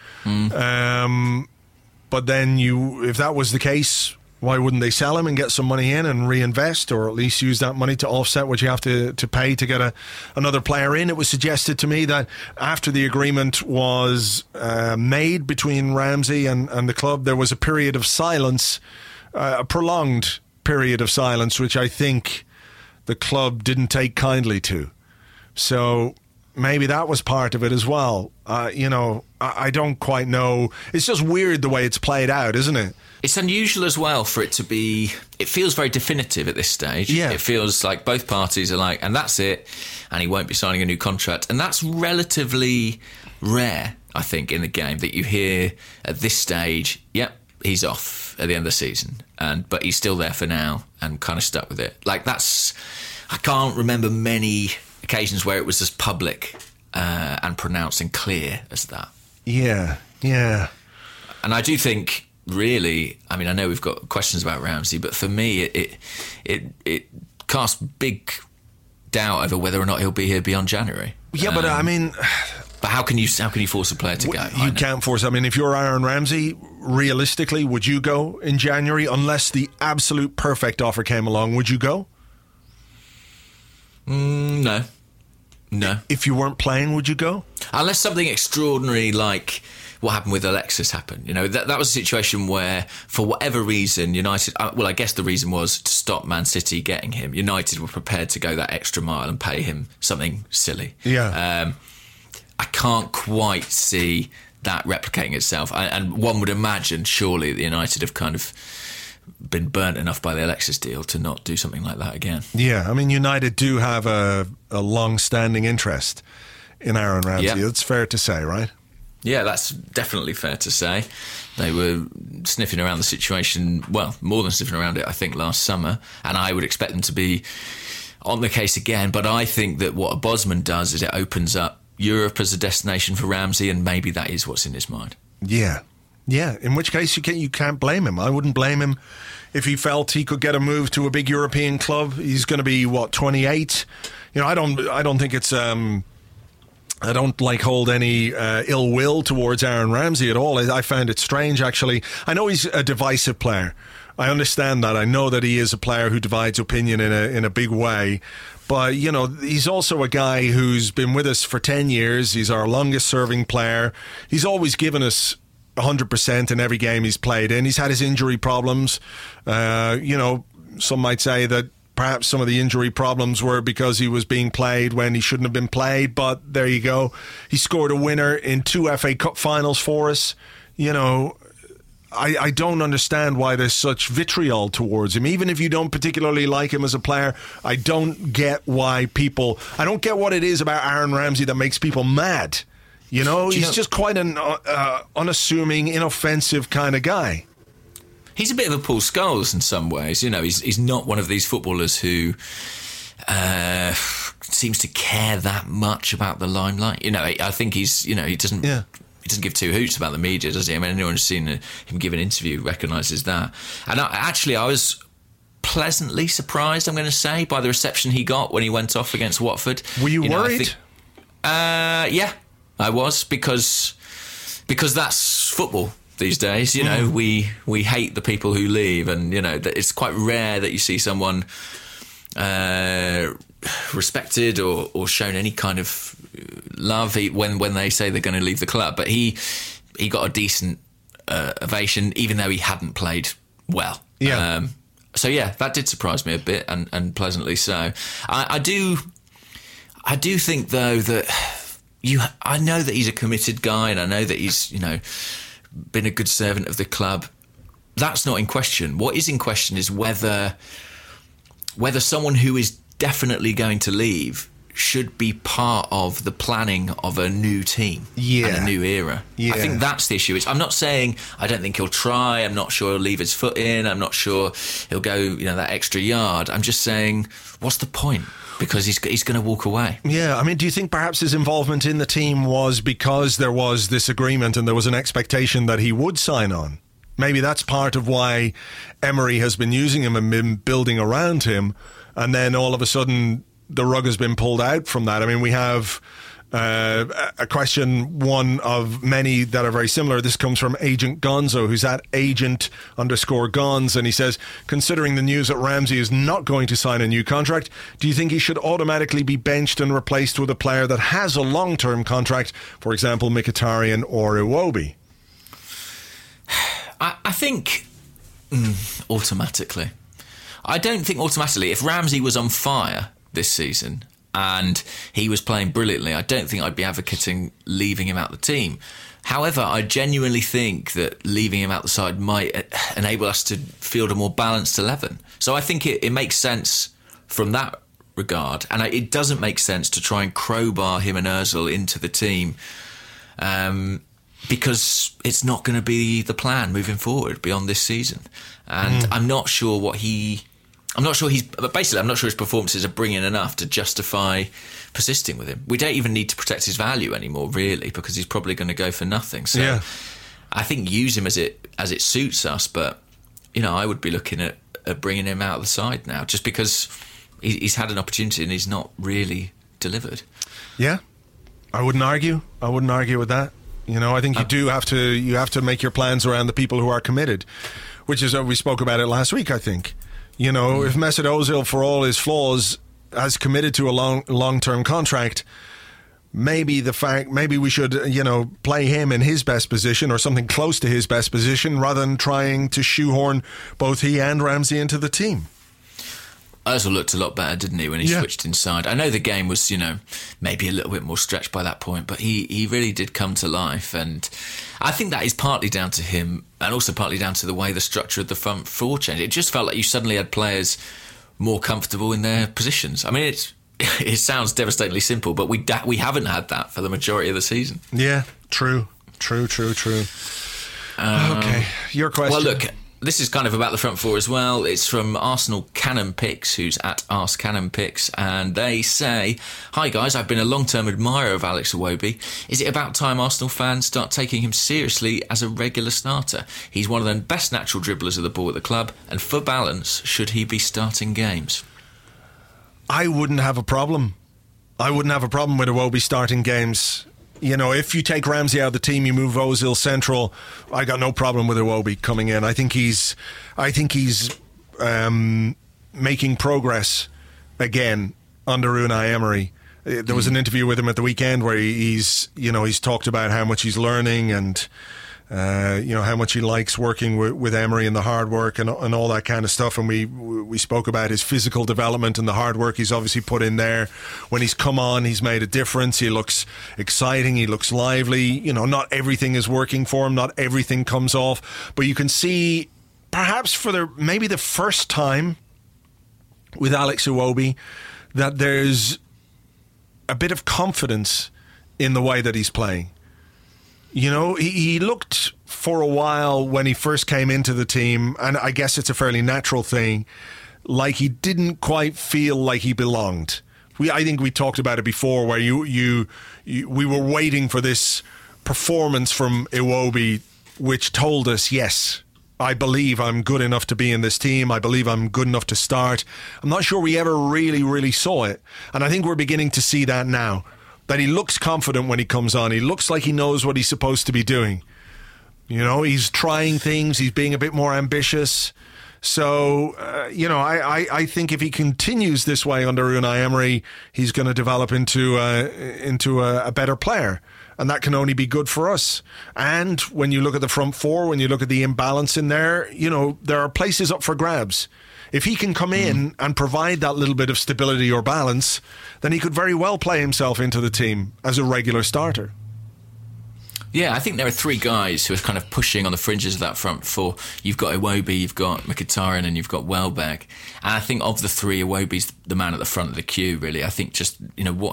But then if that was the case, why wouldn't they sell him and get some money in and reinvest, or at least use that money to offset what you have to pay to get another player in? It was suggested to me that after the agreement was made between Ramsey and the club, there was a period of silence, a prolonged period of silence, which I think the club didn't take kindly to. So maybe that was part of it as well. I don't quite know. It's just weird the way it's played out, isn't it? It's unusual as well for it to be... It feels very definitive at this stage. Yeah. It feels like both parties are like, and that's it, and he won't be signing a new contract. And that's relatively rare, I think, in the game, that you hear at this stage, yep, he's off at the end of the season, but he's still there for now and kind of stuck with it. Like, that's... I can't remember many occasions where it was as public and pronounced and clear as that. Yeah. And I do think... Really, I mean, I know we've got questions about Ramsey, but for me, it casts big doubt over whether or not he'll be here beyond January. Yeah, but I mean, but how can you force a player to go? You can't force. I mean, if you're Aaron Ramsey, realistically, would you go in January unless the absolute perfect offer came along? Would you go? No. If you weren't playing, would you go? Unless something extraordinary like what happened with Alexis happened. You know, that was a situation where, for whatever reason, United... Well, I guess the reason was to stop Man City getting him. United were prepared to go that extra mile and pay him something silly. Yeah. I can't quite see that replicating itself. And one would imagine, surely, that United have kind of been burnt enough by the Alexis deal to not do something like that again. Yeah, I mean, United do have a long-standing interest in Aaron Ramsey. Yeah. That's fair to say, right? Yeah, that's definitely fair to say. They were sniffing around the situation, well, more than sniffing around it, I think, last summer. And I would expect them to be on the case again. But I think that what a Bosman does is it opens up Europe as a destination for Ramsey, and maybe that is what's in his mind. Yeah. Yeah, in which case you can't blame him. I wouldn't blame him if he felt he could get a move to a big European club. He's going to be, 28? You know, I don't think it's... I don't hold any ill will towards Aaron Ramsey at all. I found it strange, actually. I know he's a divisive player. I understand that. I know that he is a player who divides opinion in a big way. But, he's also a guy who's been with us for 10 years. He's our longest-serving player. He's always given us 100% in every game he's played in. He's had his injury problems. Some might say that perhaps some of the injury problems were because he was being played when he shouldn't have been played, but there you go. He scored a winner in 2 FA Cup finals for us. I don't understand why there's such vitriol towards him. Even if you don't particularly like him as a player, I don't get what it is about Aaron Ramsey that makes people mad. He's just quite an unassuming, inoffensive kind of guy. He's a bit of a Paul Scholes in some ways. He's not one of these footballers who seems to care that much about the limelight. I think he doesn't give two hoots about the media, does he? I mean, anyone who's seen him give an interview recognises that. And I was pleasantly surprised, I'm going to say, by the reception he got when he went off against Watford. Were you worried? Yeah, I was, because that's football. These days, we hate the people who leave, and it's quite rare that you see someone respected or shown any kind of love when they say they're going to leave the club. But he got a decent ovation, even though he hadn't played well. Yeah. That did surprise me a bit, and pleasantly so. I do think though that I know that he's a committed guy, and I know that he's been a good servant of the club. That's not in question. What is in question is whether someone who is definitely going to leave should be part of the planning of a new team and a new era. Yeah. I think that's the issue. I'm not saying I don't think he'll try. I'm not sure he'll leave his foot in. I'm not sure he'll go that extra yard. I'm just saying, what's the point? Because he's going to walk away. Yeah, I mean, do you think perhaps his involvement in the team was because there was this agreement and there was an expectation that he would sign on? Maybe that's part of why Emery has been using him and been building around him, and then all of a sudden the rug has been pulled out from that. I mean, we have a question, one of many that are very similar. This comes from Agent Gonzo, who's at agent_Gonz, and he says, considering the news that Ramsey is not going to sign a new contract, do you think he should automatically be benched and replaced with a player that has a long-term contract, for example, Mkhitaryan or Iwobi? I think automatically. I don't think automatically. If Ramsey was on fire this season and he was playing brilliantly, I don't think I'd be advocating leaving him out the team. However, I genuinely think that leaving him out the side might enable us to field a more balanced 11. So I think it makes sense from that regard. And it doesn't make sense to try and crowbar him and Ozil into the team because it's not going to be the plan moving forward beyond this season. And I'm not sure his performances are bringing enough to justify persisting with him. We don't even need to protect his value anymore, really, because he's probably going to go for nothing. So I think use him as it suits us, but I would be looking at bringing him out of the side now, just because he's had an opportunity and he's not really delivered. Yeah, I wouldn't argue with that. I think you have to make your plans around the people who are committed, which is we spoke about it last week, I think. If Mesut Ozil, for all his flaws, has committed to a long-term contract, maybe we should, play him in his best position or something close to his best position rather than trying to shoehorn both he and Ramsey into the team. Ozil looked a lot better, didn't he, when he switched inside? I know the game was, maybe a little bit more stretched by that point, but he really did come to life. And I think that is partly down to him and also partly down to the way the structure of the front four changed. It just felt like you suddenly had players more comfortable in their positions. I mean, it sounds devastatingly simple, but we haven't had that for the majority of the season. Yeah, true. Okay, your question. Well, look, this is kind of about the front four as well. It's from Arsenal Cannon Picks, who's at Ask Cannon Picks, and they say, "Hi guys, I've been a long-term admirer of Alex Iwobi. Is it about time Arsenal fans start taking him seriously as a regular starter? He's one of the best natural dribblers of the ball at the club, and for balance, should he be starting games?" I wouldn't have a problem. with Iwobi starting games. If you take Ramsey out of the team, you move Ozil central, I got no problem with Iwobi coming in. I think he's making progress again under Unai Emery. There was an interview with him at the weekend where he's talked about how much he's learning and how much he likes working with Emery and the hard work and all that kind of stuff. And we spoke about his physical development and the hard work he's obviously put in there. When he's come on, he's made a difference. He looks exciting. He looks lively. Not everything is working for him. Not everything comes off. But you can see, perhaps for maybe the first time with Alex Iwobi, that there's a bit of confidence in the way that he's playing. He looked for a while when he first came into the team, and I guess it's a fairly natural thing, like he didn't quite feel like he belonged. I think we talked about it before, where we were waiting for this performance from Iwobi, which told us, yes, I believe I'm good enough to be in this team. I believe I'm good enough to start. I'm not sure we ever really, really saw it, and I think we're beginning to see that now. That he looks confident when he comes on. He looks like he knows what he's supposed to be doing. He's trying things. He's being a bit more ambitious. So, I think if he continues this way under Unai Emery, he's going to develop into a better player. And that can only be good for us. And when you look at the front four, when you look at the imbalance in there, there are places up for grabs. If he can come in and provide that little bit of stability or balance, then he could very well play himself into the team as a regular starter. Yeah, I think there are three guys who are kind of pushing on the fringes of that front four. You've got Iwobi, you've got Mkhitaryan, and you've got Welbeck. And I think of the three, Iwobi's the man at the front of the queue, really. I think just, what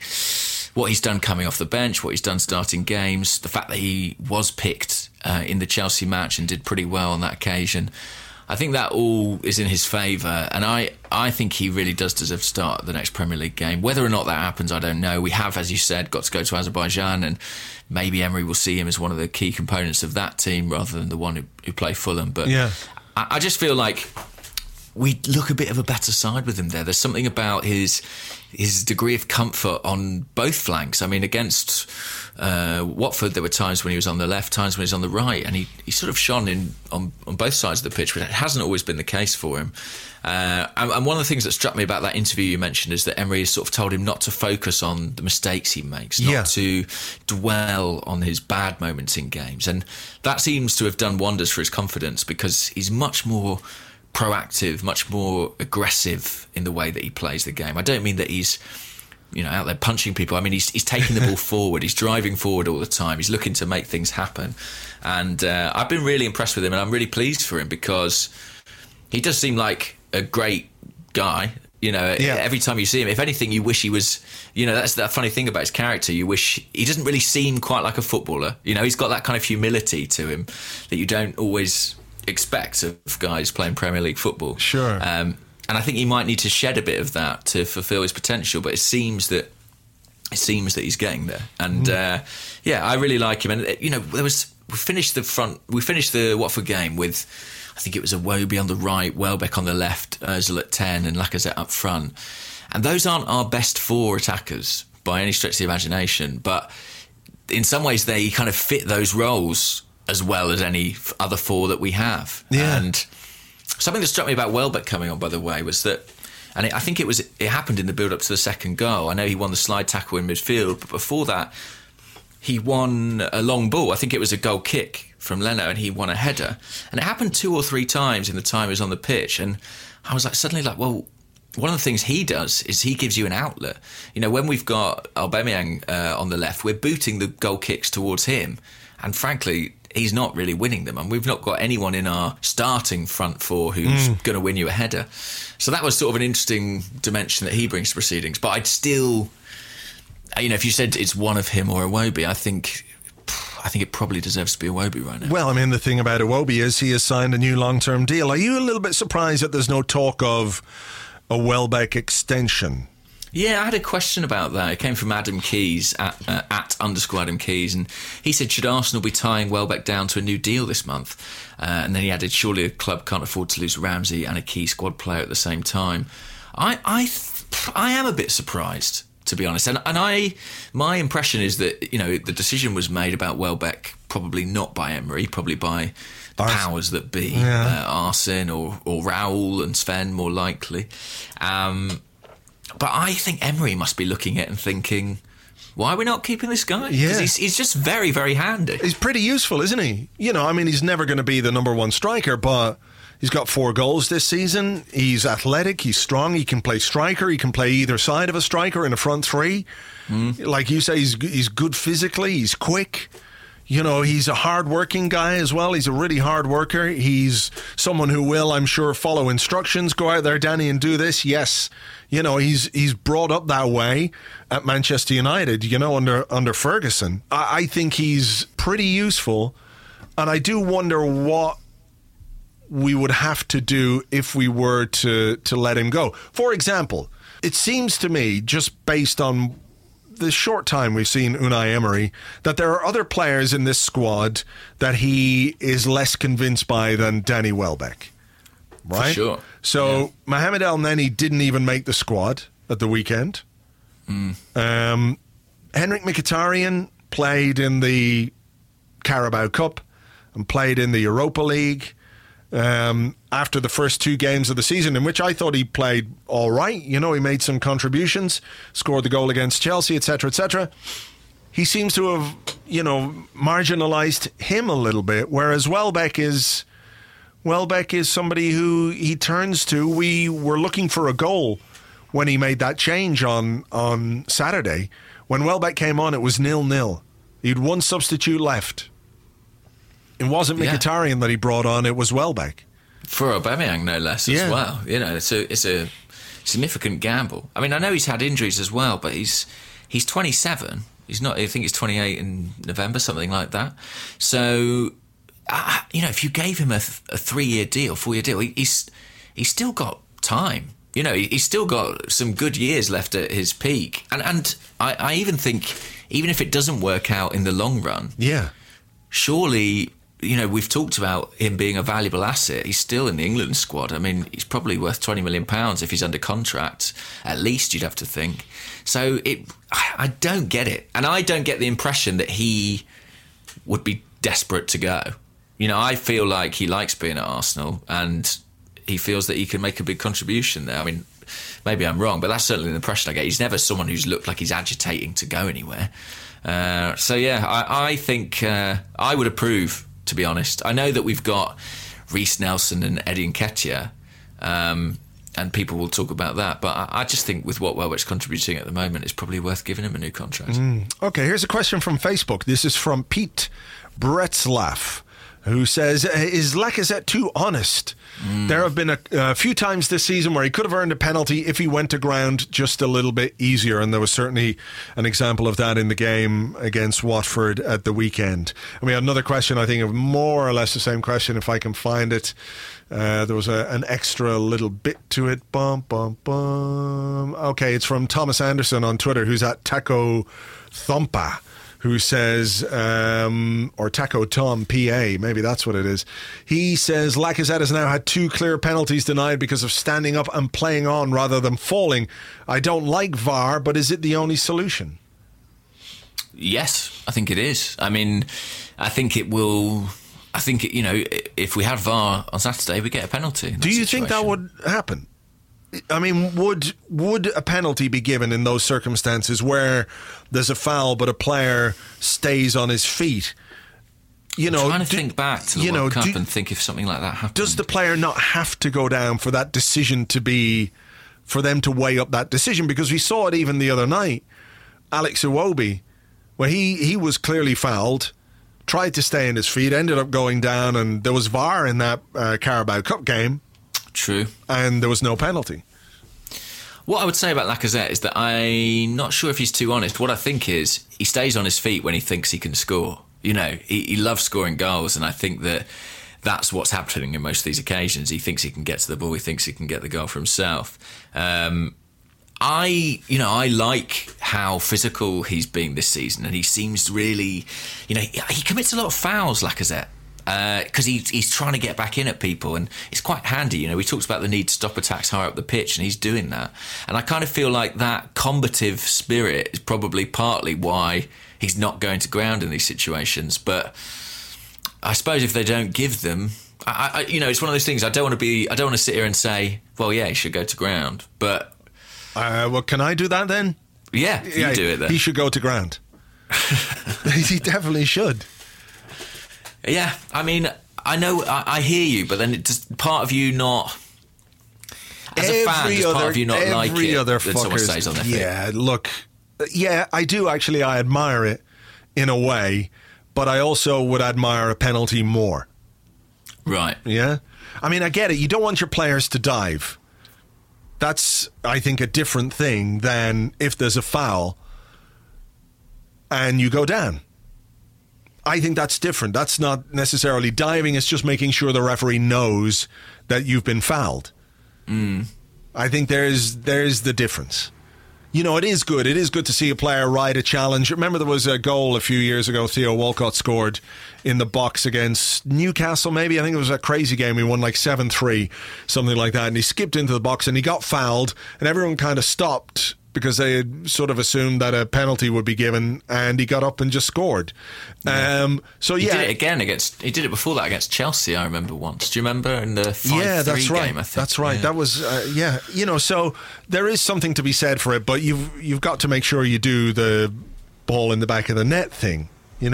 he's done coming off the bench, what he's done starting games, the fact that he was picked in the Chelsea match and did pretty well on that occasion. I think that all is in his favour, and I think he really does deserve to start the next Premier League game. Whether or not that happens, I don't know. We have, as you said, got to go to Azerbaijan, and maybe Emery will see him as one of the key components of that team rather than the one who play Fulham. But yeah. I just feel like we look a bit of a better side with him there. There's something about his degree of comfort on both flanks. I mean, against Watford, there were times when he was on the left, times when he was on the right, and he sort of shone on both sides of the pitch, but it hasn't always been the case for him. And one of the things that struck me about that interview you mentioned is that Emery has sort of told him not to focus on the mistakes he makes, not to dwell on his bad moments in games. And that seems to have done wonders for his confidence, because he's much more proactive, much more aggressive in the way that he plays the game. I don't mean that he's out there punching people. I mean, he's taking the ball forward. He's driving forward all the time. He's looking to make things happen. And I've been really impressed with him, and I'm really pleased for him, because he does seem like a great guy. Every time you see him, if anything, you wish he was, that's that funny thing about his character. You wish he doesn't really seem quite like a footballer. He's got that kind of humility to him that you don't always expect of guys playing Premier League football. Sure. And I think he might need to shed a bit of that to fulfil his potential, but it seems that he's getting there. And I really like him. And we finished the Watford game with, I think it was Iwobi on the right, Welbeck on the left, Ozil at 10 and Lacazette up front. And those aren't our best four attackers by any stretch of the imagination, but in some ways they kind of fit those roles as well as any other four that we have. Yeah. And something that struck me about Welbeck coming on, by the way, was that, and I think it happened in the build-up to the second goal. I know he won the slide tackle in midfield, but before that, he won a long ball. I think it was a goal kick from Leno, and he won a header. And it happened 2 or 3 times in the time he was on the pitch. And I was suddenly like, well, one of the things he does is he gives you an outlet. You know, when we've got Aubameyang on the left, we're booting the goal kicks towards him. And frankly, he's not really winning them. And we've not got anyone in our starting front four who's going to win you a header. So that was sort of an interesting dimension that he brings to proceedings. But I'd still, you know, if you said it's one of him or Iwobi, I think it probably deserves to be Iwobi right now. Well, I mean, the thing about Iwobi is he has signed a new long-term deal. Are you a little bit surprised that there's no talk of a Welbeck extension? Yeah, I had a question about that. It came from Adam Keys at _Adam Keys, and he said, should Arsenal be tying Welbeck down to a new deal this month? And then he added, surely a club can't afford to lose Ramsey and a key squad player at the same time. I am a bit surprised, to be honest. And my impression is that, you know, the decision was made about Welbeck probably not by Emery, probably by the powers that be, Arsene or Raul and Sven more likely. But I think Emery must be looking at it and thinking, why are we not keeping this guy? Because he's just very, very handy. He's pretty useful, isn't he? You know, I mean, he's never going to be the number one striker, but he's got 4 goals this season. He's athletic, he's strong, he can play striker, he can play either side of a striker in a front three. Like you say, he's good physically, he's quick. You know, he's a hard-working guy as well. He's a really hard worker. He's someone who will, I'm sure, follow instructions. Go out there, Danny, and do this. Yes. You know, he's brought up that way at Manchester United, you know, under Ferguson. I think he's pretty useful, and I do wonder what we would have to do if we were to let him go. For example, it seems to me, just based on the short time we've seen Unai Emery, that there are other players in this squad that he is less convinced by than Danny Welbeck. Right? For sure. So Mohamed El Neni didn't even make the squad at the weekend. Henrik Mkhitaryan played in the Carabao Cup and played in the Europa League after the first 2 games of the season, in which I thought he played all right. You know, he made some contributions, scored the goal against Chelsea, etc., etc. He seems to have, you know, marginalised him a little bit, whereas Welbeck is somebody who he turns to. We were looking for a goal when he made that change on Saturday. When Welbeck came on, it was 0-0. He had 1 substitute left. It wasn't Mkhitaryan that he brought on, it was Welbeck. For Aubameyang, no less, as well. You know, it's a significant gamble. I mean, I know he's had injuries as well, but he's 27. He's not. I think he's 28 in November, something like that. So, you know, if you gave him a 3-year deal, 4-year deal, he's still got time. You know, he's still got some good years left at his peak. And I even think, even if it doesn't work out in the long run, surely, you know, we've talked about him being a valuable asset. He's still in the England squad. I mean, he's probably worth £20 million if he's under contract, at least, you'd have to think. So I don't get it. And I don't get the impression that he would be desperate to go. You know, I feel like he likes being at Arsenal and he feels that he can make a big contribution there. I mean, maybe I'm wrong, but that's certainly the impression I get. He's never someone who's looked like he's agitating to go anywhere. I think I would approve, to be honest. I know that we've got Reece Nelson and Eddie Nketiah, and people will talk about that, but I just think with what Welbeck's contributing at the moment, it's probably worth giving him a new contract. Okay, here's a question from Facebook. This is from Pete Bretzlaff, who says, is Lacazette too honest? There have been a few times this season where he could have earned a penalty if he went to ground just a little bit easier, and there was certainly an example of that in the game against Watford at the weekend. And we had another question, I think, of more or less the same question, if I can find it. There was an extra little bit to it. Okay, it's from Thomas Anderson on Twitter, who's at Taco Thumpa, who says, or Taco Tom PA, maybe that's what it is. He says Lacazette has now had 2 clear penalties denied because of standing up and playing on rather than falling. I don't like VAR, but is it the only solution? Yes, I think it is. I mean, I think it will. I think, you know, if we had VAR on Saturday, we get a penalty. Do you think that would happen? I mean, would a penalty be given in those circumstances where there's a foul but a player stays on his feet? You know, I'm trying to think back to the World Cup and think if something like that happened. Does the player not have to go down for that decision to be for them to weigh up that decision, because we saw it even the other night. Alex Iwobi, where he was clearly fouled, tried to stay on his feet, ended up going down, and there was VAR in that Carabao Cup game. True. And there was no penalty. What I would say about Lacazette is that I'm not sure if he's too honest. What I think is he stays on his feet when he thinks he can score. You know, he loves scoring goals, and I think that that's what's happening in most of these occasions. He thinks he can get to the ball. He thinks he can get the goal for himself. I like how physical he's been this season, and he seems really, he commits a lot of fouls, Lacazette. Because he's trying to get back in at people, and it's quite handy. We talked about the need to stop attacks higher up the pitch, and he's doing that. And I kind of feel like that combative spirit is probably partly why he's not going to ground in these situations. But I suppose if they don't give them, it's one of those things. I don't want to sit here and say, well, yeah, he should go to ground. But well, can I do that then? Yeah, you do it then. He should go to ground. He definitely should. Yeah, I mean, I know, I hear you, but then it's just part of you not, as a fan, just part of you not like it that someone stays on their feet. Yeah, look, I do actually, I admire it in a way, but I also would admire a penalty more. Right. Yeah? I mean, I get it, you don't want your players to dive. That's, I think, a different thing than if there's a foul and you go down. I think that's different. That's not necessarily diving. It's just making sure the referee knows that you've been fouled. I think there's the difference. It is good. It is good to see a player ride a challenge. Remember there was a goal a few years ago Theo Walcott scored in the box against Newcastle, maybe. I think it was a crazy game. He won like 7-3, something like that. And he skipped into the box and he got fouled. And everyone kind of stopped because they had sort of assumed that a penalty would be given, and he got up and just scored. Yeah. He did it again he did it before that against Chelsea, I remember once. Do you remember in the 5-3 game, I think? That's right. Yeah. That was, so there is something to be said for it, but you've got to make sure you do the ball in the back of the net thing,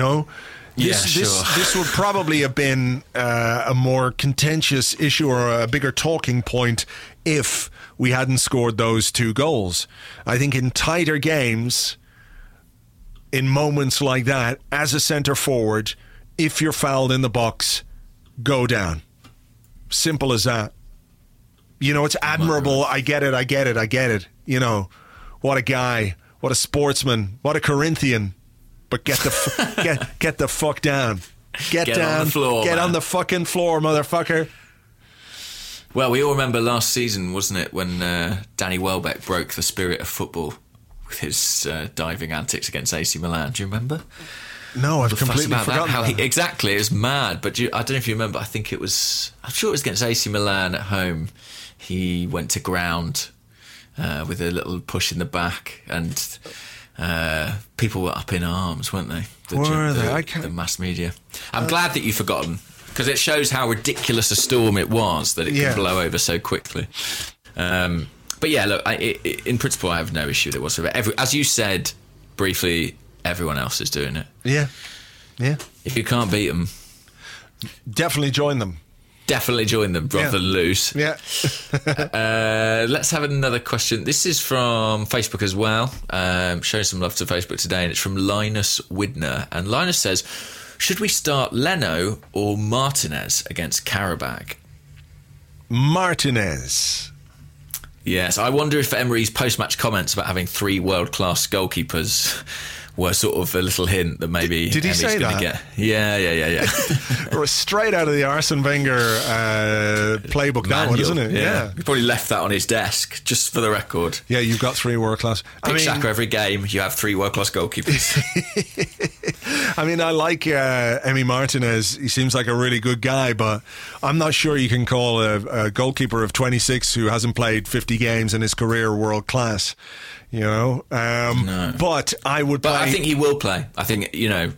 This would probably have been a more contentious issue or a bigger talking point if we hadn't scored those 2 goals. I think in tighter games, in moments like that, as a centre forward, if you're fouled in the box, go down. Simple as that. It's admirable. I get it. What a guy. What a sportsman. What a Corinthian. But get the fuck down. Get down. On the floor, get man. on the fucking floor, motherfucker. Well, we all remember last season, wasn't it, when Danny Welbeck broke the spirit of football with his diving antics against AC Milan. Do you remember? No, I've completely forgotten that. Exactly, it was mad. But I don't know if you remember. I'm sure it was against AC Milan at home. He went to ground with a little push in the back, and people were up in arms, weren't they? The mass media. I'm glad that you've forgotten, because it shows how ridiculous a storm it was that it could blow over so quickly. But yeah, look, in principle, I have no issue with it whatsoever. As you said briefly, everyone else is doing it. Yeah. If you can't beat them, definitely join them. Definitely join them rather than lose. Yeah. Let's have another question. This is from Facebook as well. Showing some love to Facebook today, and it's from Linus Widner. And Linus says, should we start Leno or Martinez against Karabakh? Martinez. Yes, I wonder if Emery's post-match comments about having 3 world-class goalkeepers were sort of a little hint that maybe did he Emery's say that? Yeah. We're straight out of the Arsene Wenger playbook, that one, isn't it? Yeah. He probably left that on his desk, just for the record. Yeah, you've got 3 world-class. Pick Xhaka every game, you have 3 world-class goalkeepers. I mean, I like Emi Martinez. He seems like a really good guy, but I'm not sure you can call a goalkeeper of 26 who hasn't played 50 games in his career world-class. No. But I would play. But I think he will play. I think, Yeah,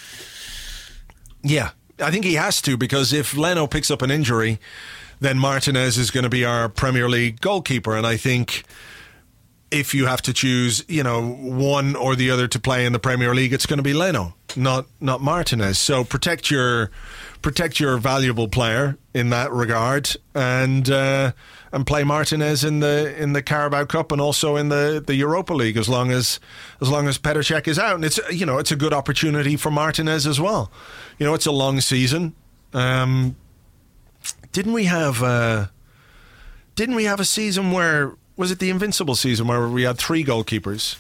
I think he has to, because if Leno picks up an injury, then Martinez is going to be our Premier League goalkeeper. And I think if you have to choose, one or the other to play in the Premier League, it's going to be Leno. not Martinez. So protect your valuable player in that regard, and play Martinez in the Carabao Cup and also in the Europa League as long as Petr Cech is out. And it's a good opportunity for Martinez as well. It's a long season. Didn't we have a season where, was it the Invincible season where we had 3 goalkeepers?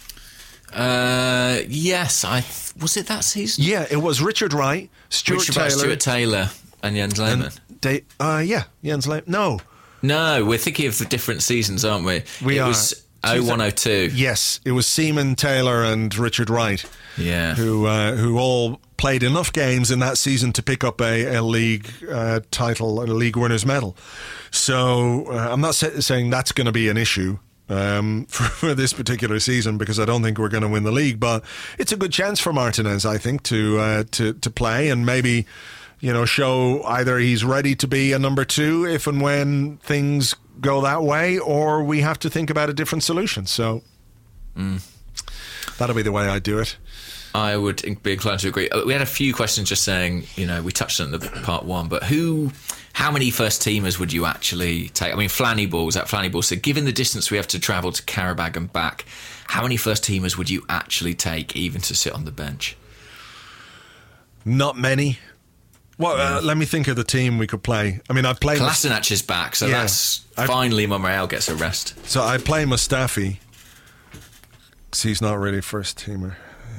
Yes, was it that season? Yeah, it was Richard Wright, Stuart Taylor, and Jens Lehmann. Jens Lehmann. No, we're thinking of the different seasons, aren't we? It was 0102. Yes, it was Seaman, Taylor, and Richard Wright. Yeah, who all played enough games in that season to pick up a league title, a league winners' medal. So I'm not saying that's going to be an issue for this particular season, because I don't think we're going to win the league. But it's a good chance for Martinez, I think, to play and maybe show either he's ready to be a number 2 if and when things go that way, or we have to think about a different solution. So that'll be the way I do it. I would be inclined to agree. We had a few questions just saying, we touched on the part 1, but how many first teamers would you actually take? I mean, Flannyball said, given the distance we have to travel to Karabag and back, how many first teamers would you actually take, even to sit on the bench? Not many. Well, let me think of the team we could play. I mean, I'd play... Kolasinac is back, so finally Monreal gets a rest. So I'd play Mustafi, because he's not really first teamer.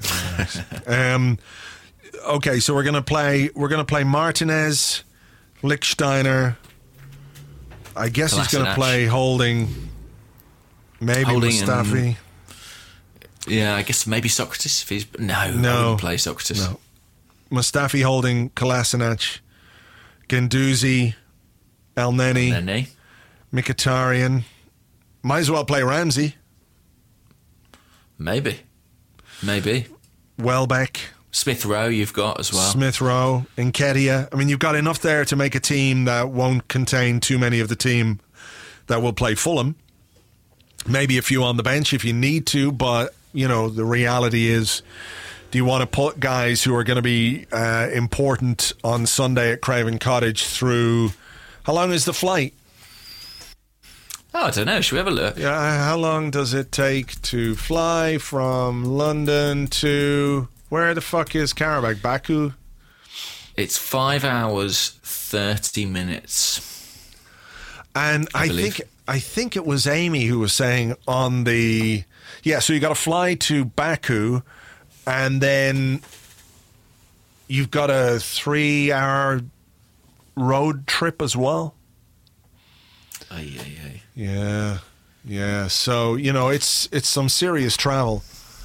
Okay, so we're gonna play Martinez, Lichtsteiner. I guess he's gonna play Holding, maybe Mustafi. I guess maybe Socrates. If he's I wouldn't play Socrates. No, Mustafi, Holding, Kolasinac, Guendouzi, Elneny, Mkhitaryan. Might as well play Ramsey. Maybe. Welbeck. Smith Rowe you've got as well. Smith Rowe, Nketiah. I mean, you've got enough there to make a team that won't contain too many of the team that will play Fulham. Maybe a few on the bench if you need to, but, the reality is, do you want to put guys who are going to be important on Sunday at Craven Cottage through... How long is the flight? Oh, I don't know. Should we have a look? Yeah, how long does it take to fly from London to... Where the fuck is Karabag? Baku? It's 5 hours, 30 minutes. And I think it was Amy who was saying on the... Yeah, so you got to fly to Baku, and then you've got a 3-hour road trip as well. Yeah. So, it's some serious travel.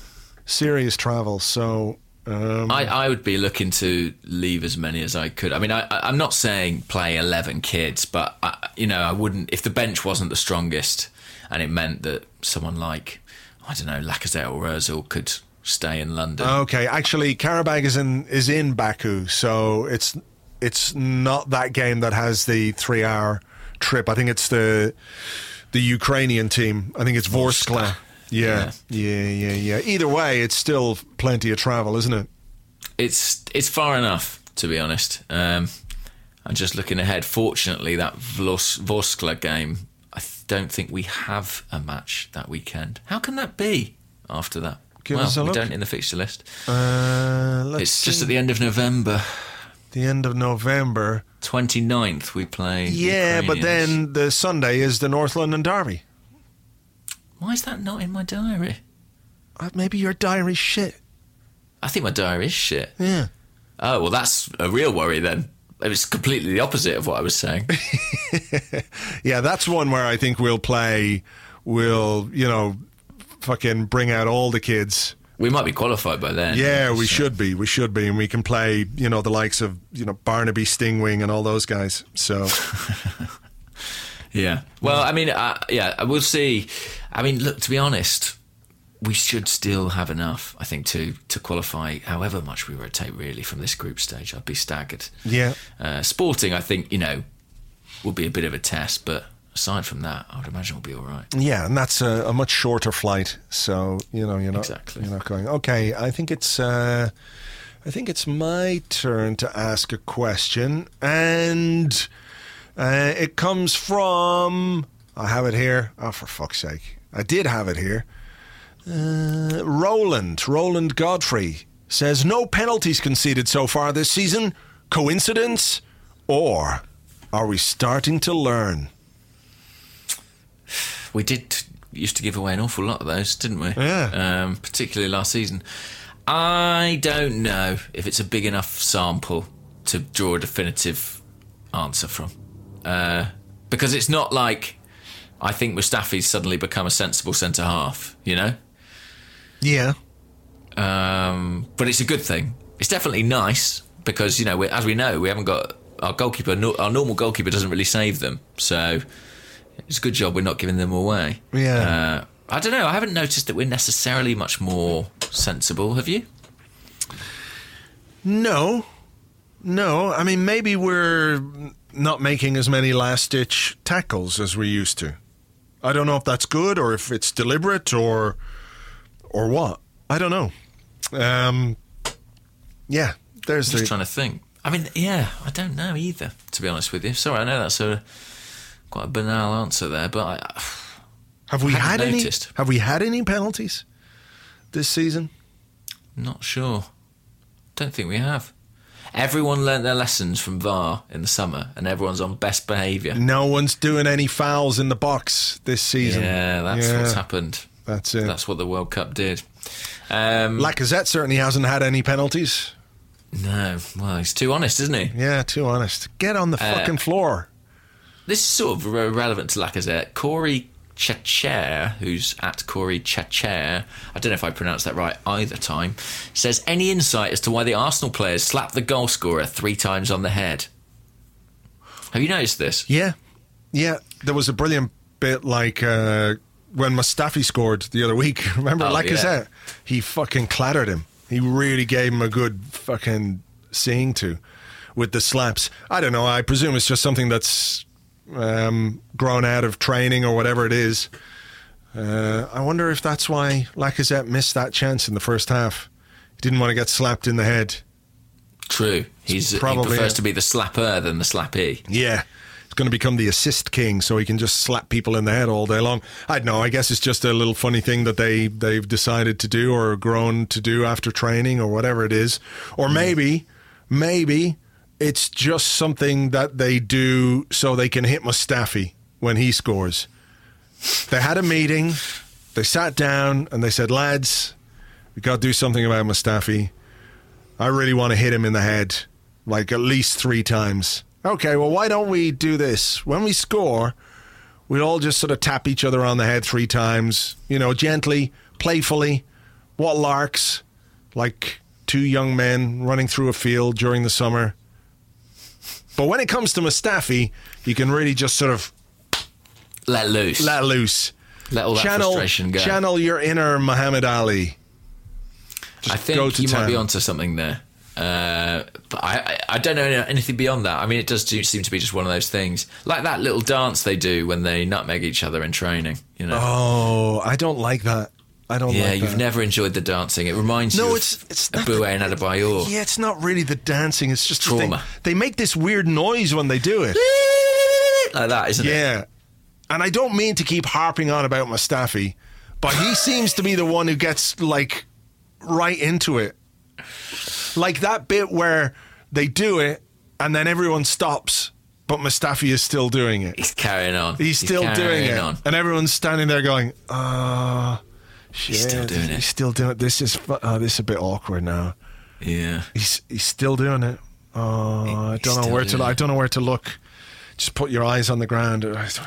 So I would be looking to leave as many as I could. I mean, I'm not saying play 11 kids, but I wouldn't, if the bench wasn't the strongest and it meant that someone like, I don't know, Lacazette or Ozil could stay in London. Okay, actually Karabag is in Baku, so it's not that game that has the 3-hour trip. I think it's the Ukrainian team. I think it's Vorskla. Yeah. Either way, it's still plenty of travel, isn't it? It's far enough, to be honest. I'm just looking ahead. Fortunately, that Vorskla game, I don't think we have a match that weekend. How can that be after that? Give us a look. We don't in the fixture list. It's just at the end of November. The end of November. 29th we play. Yeah, but then the Sunday is the North London Derby. Why is that not in my diary? Maybe your diary's shit. I think my diary is shit. Yeah. Oh, well, that's a real worry then. It was completely the opposite of what I was saying. Yeah, that's one where I think we'll, fucking bring out all the kids. We might be qualified by then. Yeah, we should be. And we can play, the likes of, Barnaby, Stingwing and all those guys. So... Yeah. Well, I mean, we'll see. I mean, look, to be honest, we should still have enough, I think, to qualify however much we rotate, really, from this group stage. I'd be staggered. Yeah. Sporting, I think, will be a bit of a test, but aside from that, I would imagine we'll be all right. Yeah, and that's a much shorter flight, so, you're not going, okay, I think it's I think it's my turn to ask a question, and it comes from... I have it here. Oh, for fuck's sake. I did have it here. Roland Godfrey says, no penalties conceded so far this season. Coincidence? Or are we starting to learn? We used to give away an awful lot of those, didn't we? Yeah. Particularly last season. I don't know if it's a big enough sample to draw a definitive answer from. Because it's not like I think Mustafi's suddenly become a sensible centre-half, you know? Yeah. But it's a good thing. It's definitely nice because, you know, as we know, we haven't got... Our goalkeeper, our normal goalkeeper doesn't really save them. So it's a good job we're not giving them away. Yeah. I don't know. I haven't noticed that we're necessarily much more sensible. Have you? No. I mean, maybe we're not making as many last-ditch tackles as we used to. I don't know if that's good or if it's deliberate or what. I don't know. Yeah, there's I'm just trying to think. I mean, yeah, I don't know either, to be honest with you. Sorry, I know that's quite a banal answer there, but Have we had any penalties this season? Not sure. Don't think we have. Everyone learnt their lessons from VAR in the summer, and everyone's on best behaviour. No one's doing any fouls in the box this season. Yeah, that's what's happened. That's it. That's what the World Cup did. Lacazette certainly hasn't had any penalties. No, well, he's too honest, isn't he? Yeah, too honest. Get on the fucking floor. This is sort of relevant to Lacazette. Corey Chacher, who's at Corey Chacher, I don't know if I pronounced that right either time, says, any insight as to why the Arsenal players slapped the goal scorer 3 times on the head? Have you noticed this? Yeah. There was a brilliant bit like when Mustafi scored the other week. Remember Lacazette? Yeah. He fucking clattered him. He really gave him a good fucking seeing to with the slaps. I don't know. I presume it's just something that's grown out of training or whatever it is. I wonder if that's why Lacazette missed that chance in the first half. He didn't want to get slapped in the head. True. He prefers to be the slapper than the slappee. Yeah. He's going to become the assist king so he can just slap people in the head all day long. I don't know. I guess it's just a little funny thing that they've decided to do or grown to do after training or whatever it is. Or maybe it's just something that they do so they can hit Mustafi when he scores. They had a meeting, they sat down and they said, lads, we got to do something about Mustafi. I really want to hit him in the head, like at least 3 times. Okay, well, why don't we do this? When we score, we'll all just sort of tap each other on the head 3 times, you know, gently, playfully. What larks, like 2 young men running through a field during the summer. But when it comes to Mustafi, you can really just sort of let loose. Let all that frustration go. Channel your inner Muhammad Ali. I think you might be onto something there. But I don't know anything beyond that. I mean, it does seem to be just one of those things. Like that little dance they do when they nutmeg each other in training, you know. Oh, I don't like that. Yeah, you've never enjoyed the dancing. It reminds you of Aboué and Adebayor. Yeah, it's not really the dancing. It's just trauma. They make this weird noise when they do it. Like that, isn't it? Yeah. And I don't mean to keep harping on about Mustafi, but he seems to be the one who gets, like, right into it. Like that bit where they do it and then everyone stops, but Mustafi is still doing it. He's carrying on. He's still doing it. And everyone's standing there going, shit. He's still doing it. He's still doing it. This is a bit awkward now. Yeah. He's still doing it. I don't know where to look. Just put your eyes on the ground.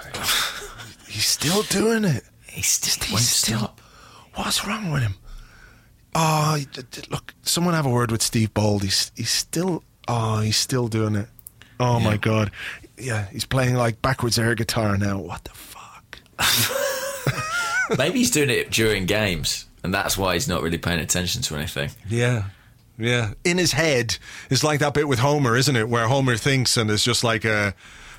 He's still doing it. He won't stop. What's wrong with him? Oh, look, someone have a word with Steve Bold. He's still doing it. Oh, yeah. My God. Yeah, he's playing like backwards air guitar now. What the fuck? Maybe he's doing it during games, and that's why he's not really paying attention to anything. Yeah. In his head, it's like that bit with Homer, isn't it? Where Homer thinks and it's just like a...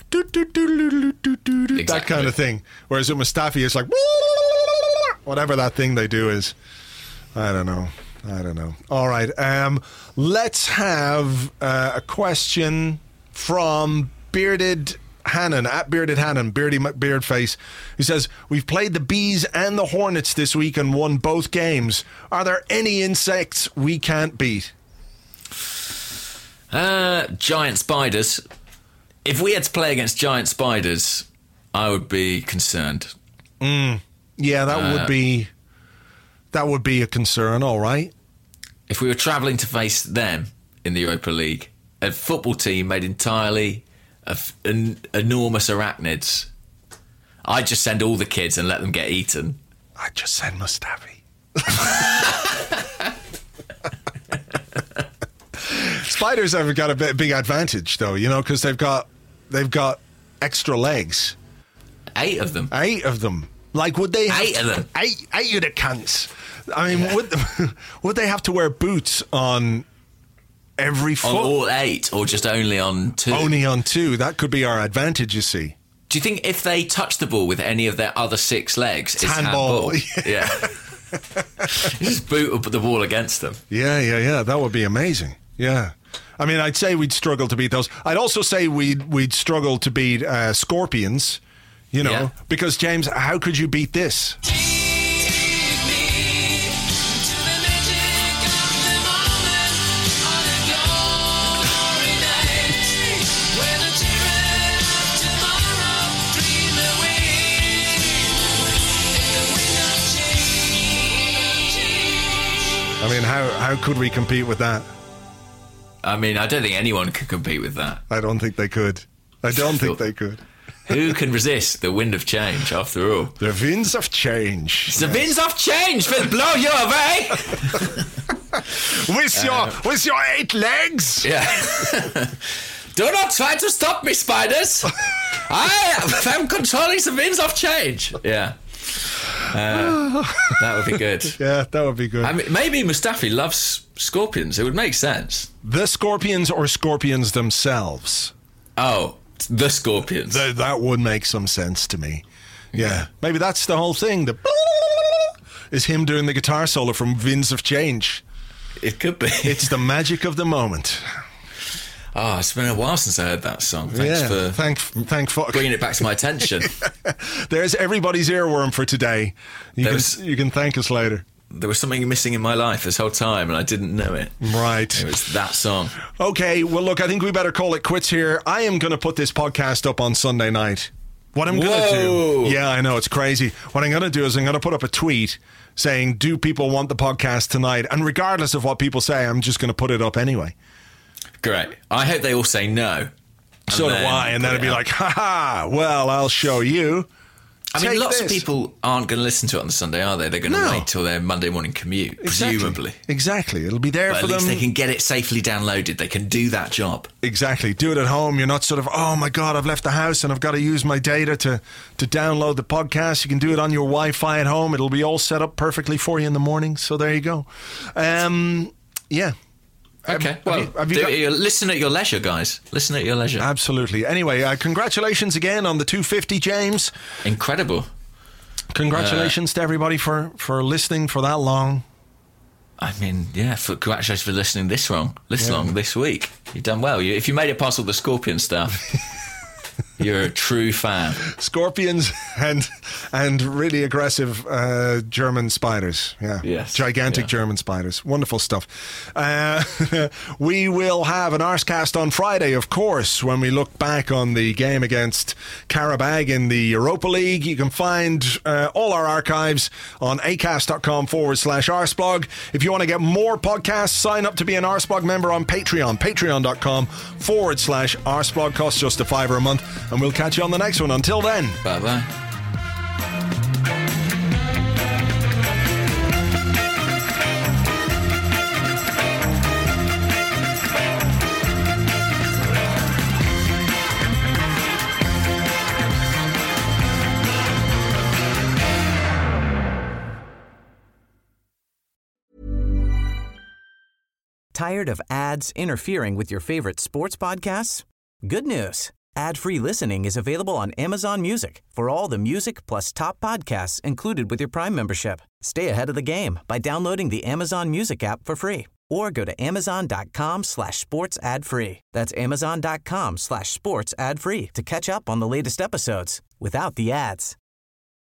Exactly. That kind of thing. Whereas with Mustafi, it's like... Whatever that thing they do is... I don't know. I don't know. All right. Let's have a question from Bearded Hannon, at Bearded Hannon, Beardy Beardface, who says, we've played the Bees and the Hornets this week and won both games. Are there any insects we can't beat? Giant spiders. If we had to play against giant spiders, I would be concerned. Yeah, that would be a concern, all right. If we were travelling to face them in the Europa League, a football team made entirely of enormous arachnids, I'd just send all the kids and let them get eaten. I'd just send Mustafi. Spiders have got a big advantage, though, you know, because they've got extra legs. 8 of them. 8 of them. Like, would they? 8 of them. 8 of the cunts. I mean, would they have to wear boots on every foot? On all 8, or just only on 2? Only on 2. That could be our advantage, you see. Do you think if they touch the ball with any of their other 6 legs, it's handball? Yeah. You just boot up the ball against them. Yeah. That would be amazing. Yeah. I mean, I'd say we'd struggle to beat those. I'd also say we'd struggle to beat scorpions, you know, because, James, how could you beat this? I mean, how could we compete with that? I mean, I don't think anyone could compete with that. I don't think they could. Who can resist the wind of change, after all? The winds of change. The winds of change will blow you away. with your 8 legs. Yeah. Do not try to stop me, spiders. I am controlling the winds of change. Yeah. That would be good. Yeah, that would be good. I mean, maybe Mustafi loves scorpions. It would make sense. The scorpions or scorpions themselves? Oh, the scorpions. That would make some sense to me. Yeah. Maybe that's the whole thing. The is him doing the guitar solo from Winds of Change. It could be. It's the magic of the moment. Oh, it's been a while since I heard that song. Thanks for bringing it back to my attention. There's everybody's earworm for today. You can thank us later. There was something missing in my life this whole time, and I didn't know it. Right. It was that song. Okay, well, look, I think we better call it quits here. I am going to put this podcast up on Sunday night. What I'm going to do... Yeah, I know, it's crazy. What I'm going to do is I'm going to put up a tweet saying, do people want the podcast tonight? And regardless of what people say, I'm just going to put it up anyway. Great. I hope they all say no. So do I. And then it'd be like, ha, well, I'll show you. I mean, lots of people aren't going to listen to it on the Sunday, are they? They're going to wait till their Monday morning commute, presumably. Exactly. It'll be there for them. At least they can get it safely downloaded. They can do that job. Exactly. Do it at home. You're not sort of, oh my God, I've left the house and I've got to use my data to download the podcast. You can do it on your Wi-Fi at home. It'll be all set up perfectly for you in the morning. So there you go. Yeah. Okay, listen at your leisure, guys. Listen at your leisure. Absolutely. Anyway, congratulations again on the 250, James. Incredible. Congratulations to everybody for listening for that long. I mean, congratulations for listening this long this week. You've done well. If you made it past all the scorpion stuff, you're a true fan. Scorpions and really aggressive German spiders. Yeah. Yes. Gigantic German spiders. Wonderful stuff. We will have an Arscast on Friday, of course, when we look back on the game against Qarabag in the Europa League. You can find all our archives on acast.com/Arsblog. If you want to get more podcasts, sign up to be an Arsblog member on Patreon. Patreon.com/Arsblog. Costs just $5 a month. And we'll catch you on the next one. Until then. Bye-bye. Tired of ads interfering with your favorite sports podcasts? Good news. Ad-free listening is available on Amazon Music for all the music plus top podcasts included with your Prime membership. Stay ahead of the game by downloading the Amazon Music app for free or go to amazon.com/sports ad free. That's amazon.com/sports ad free to catch up on the latest episodes without the ads.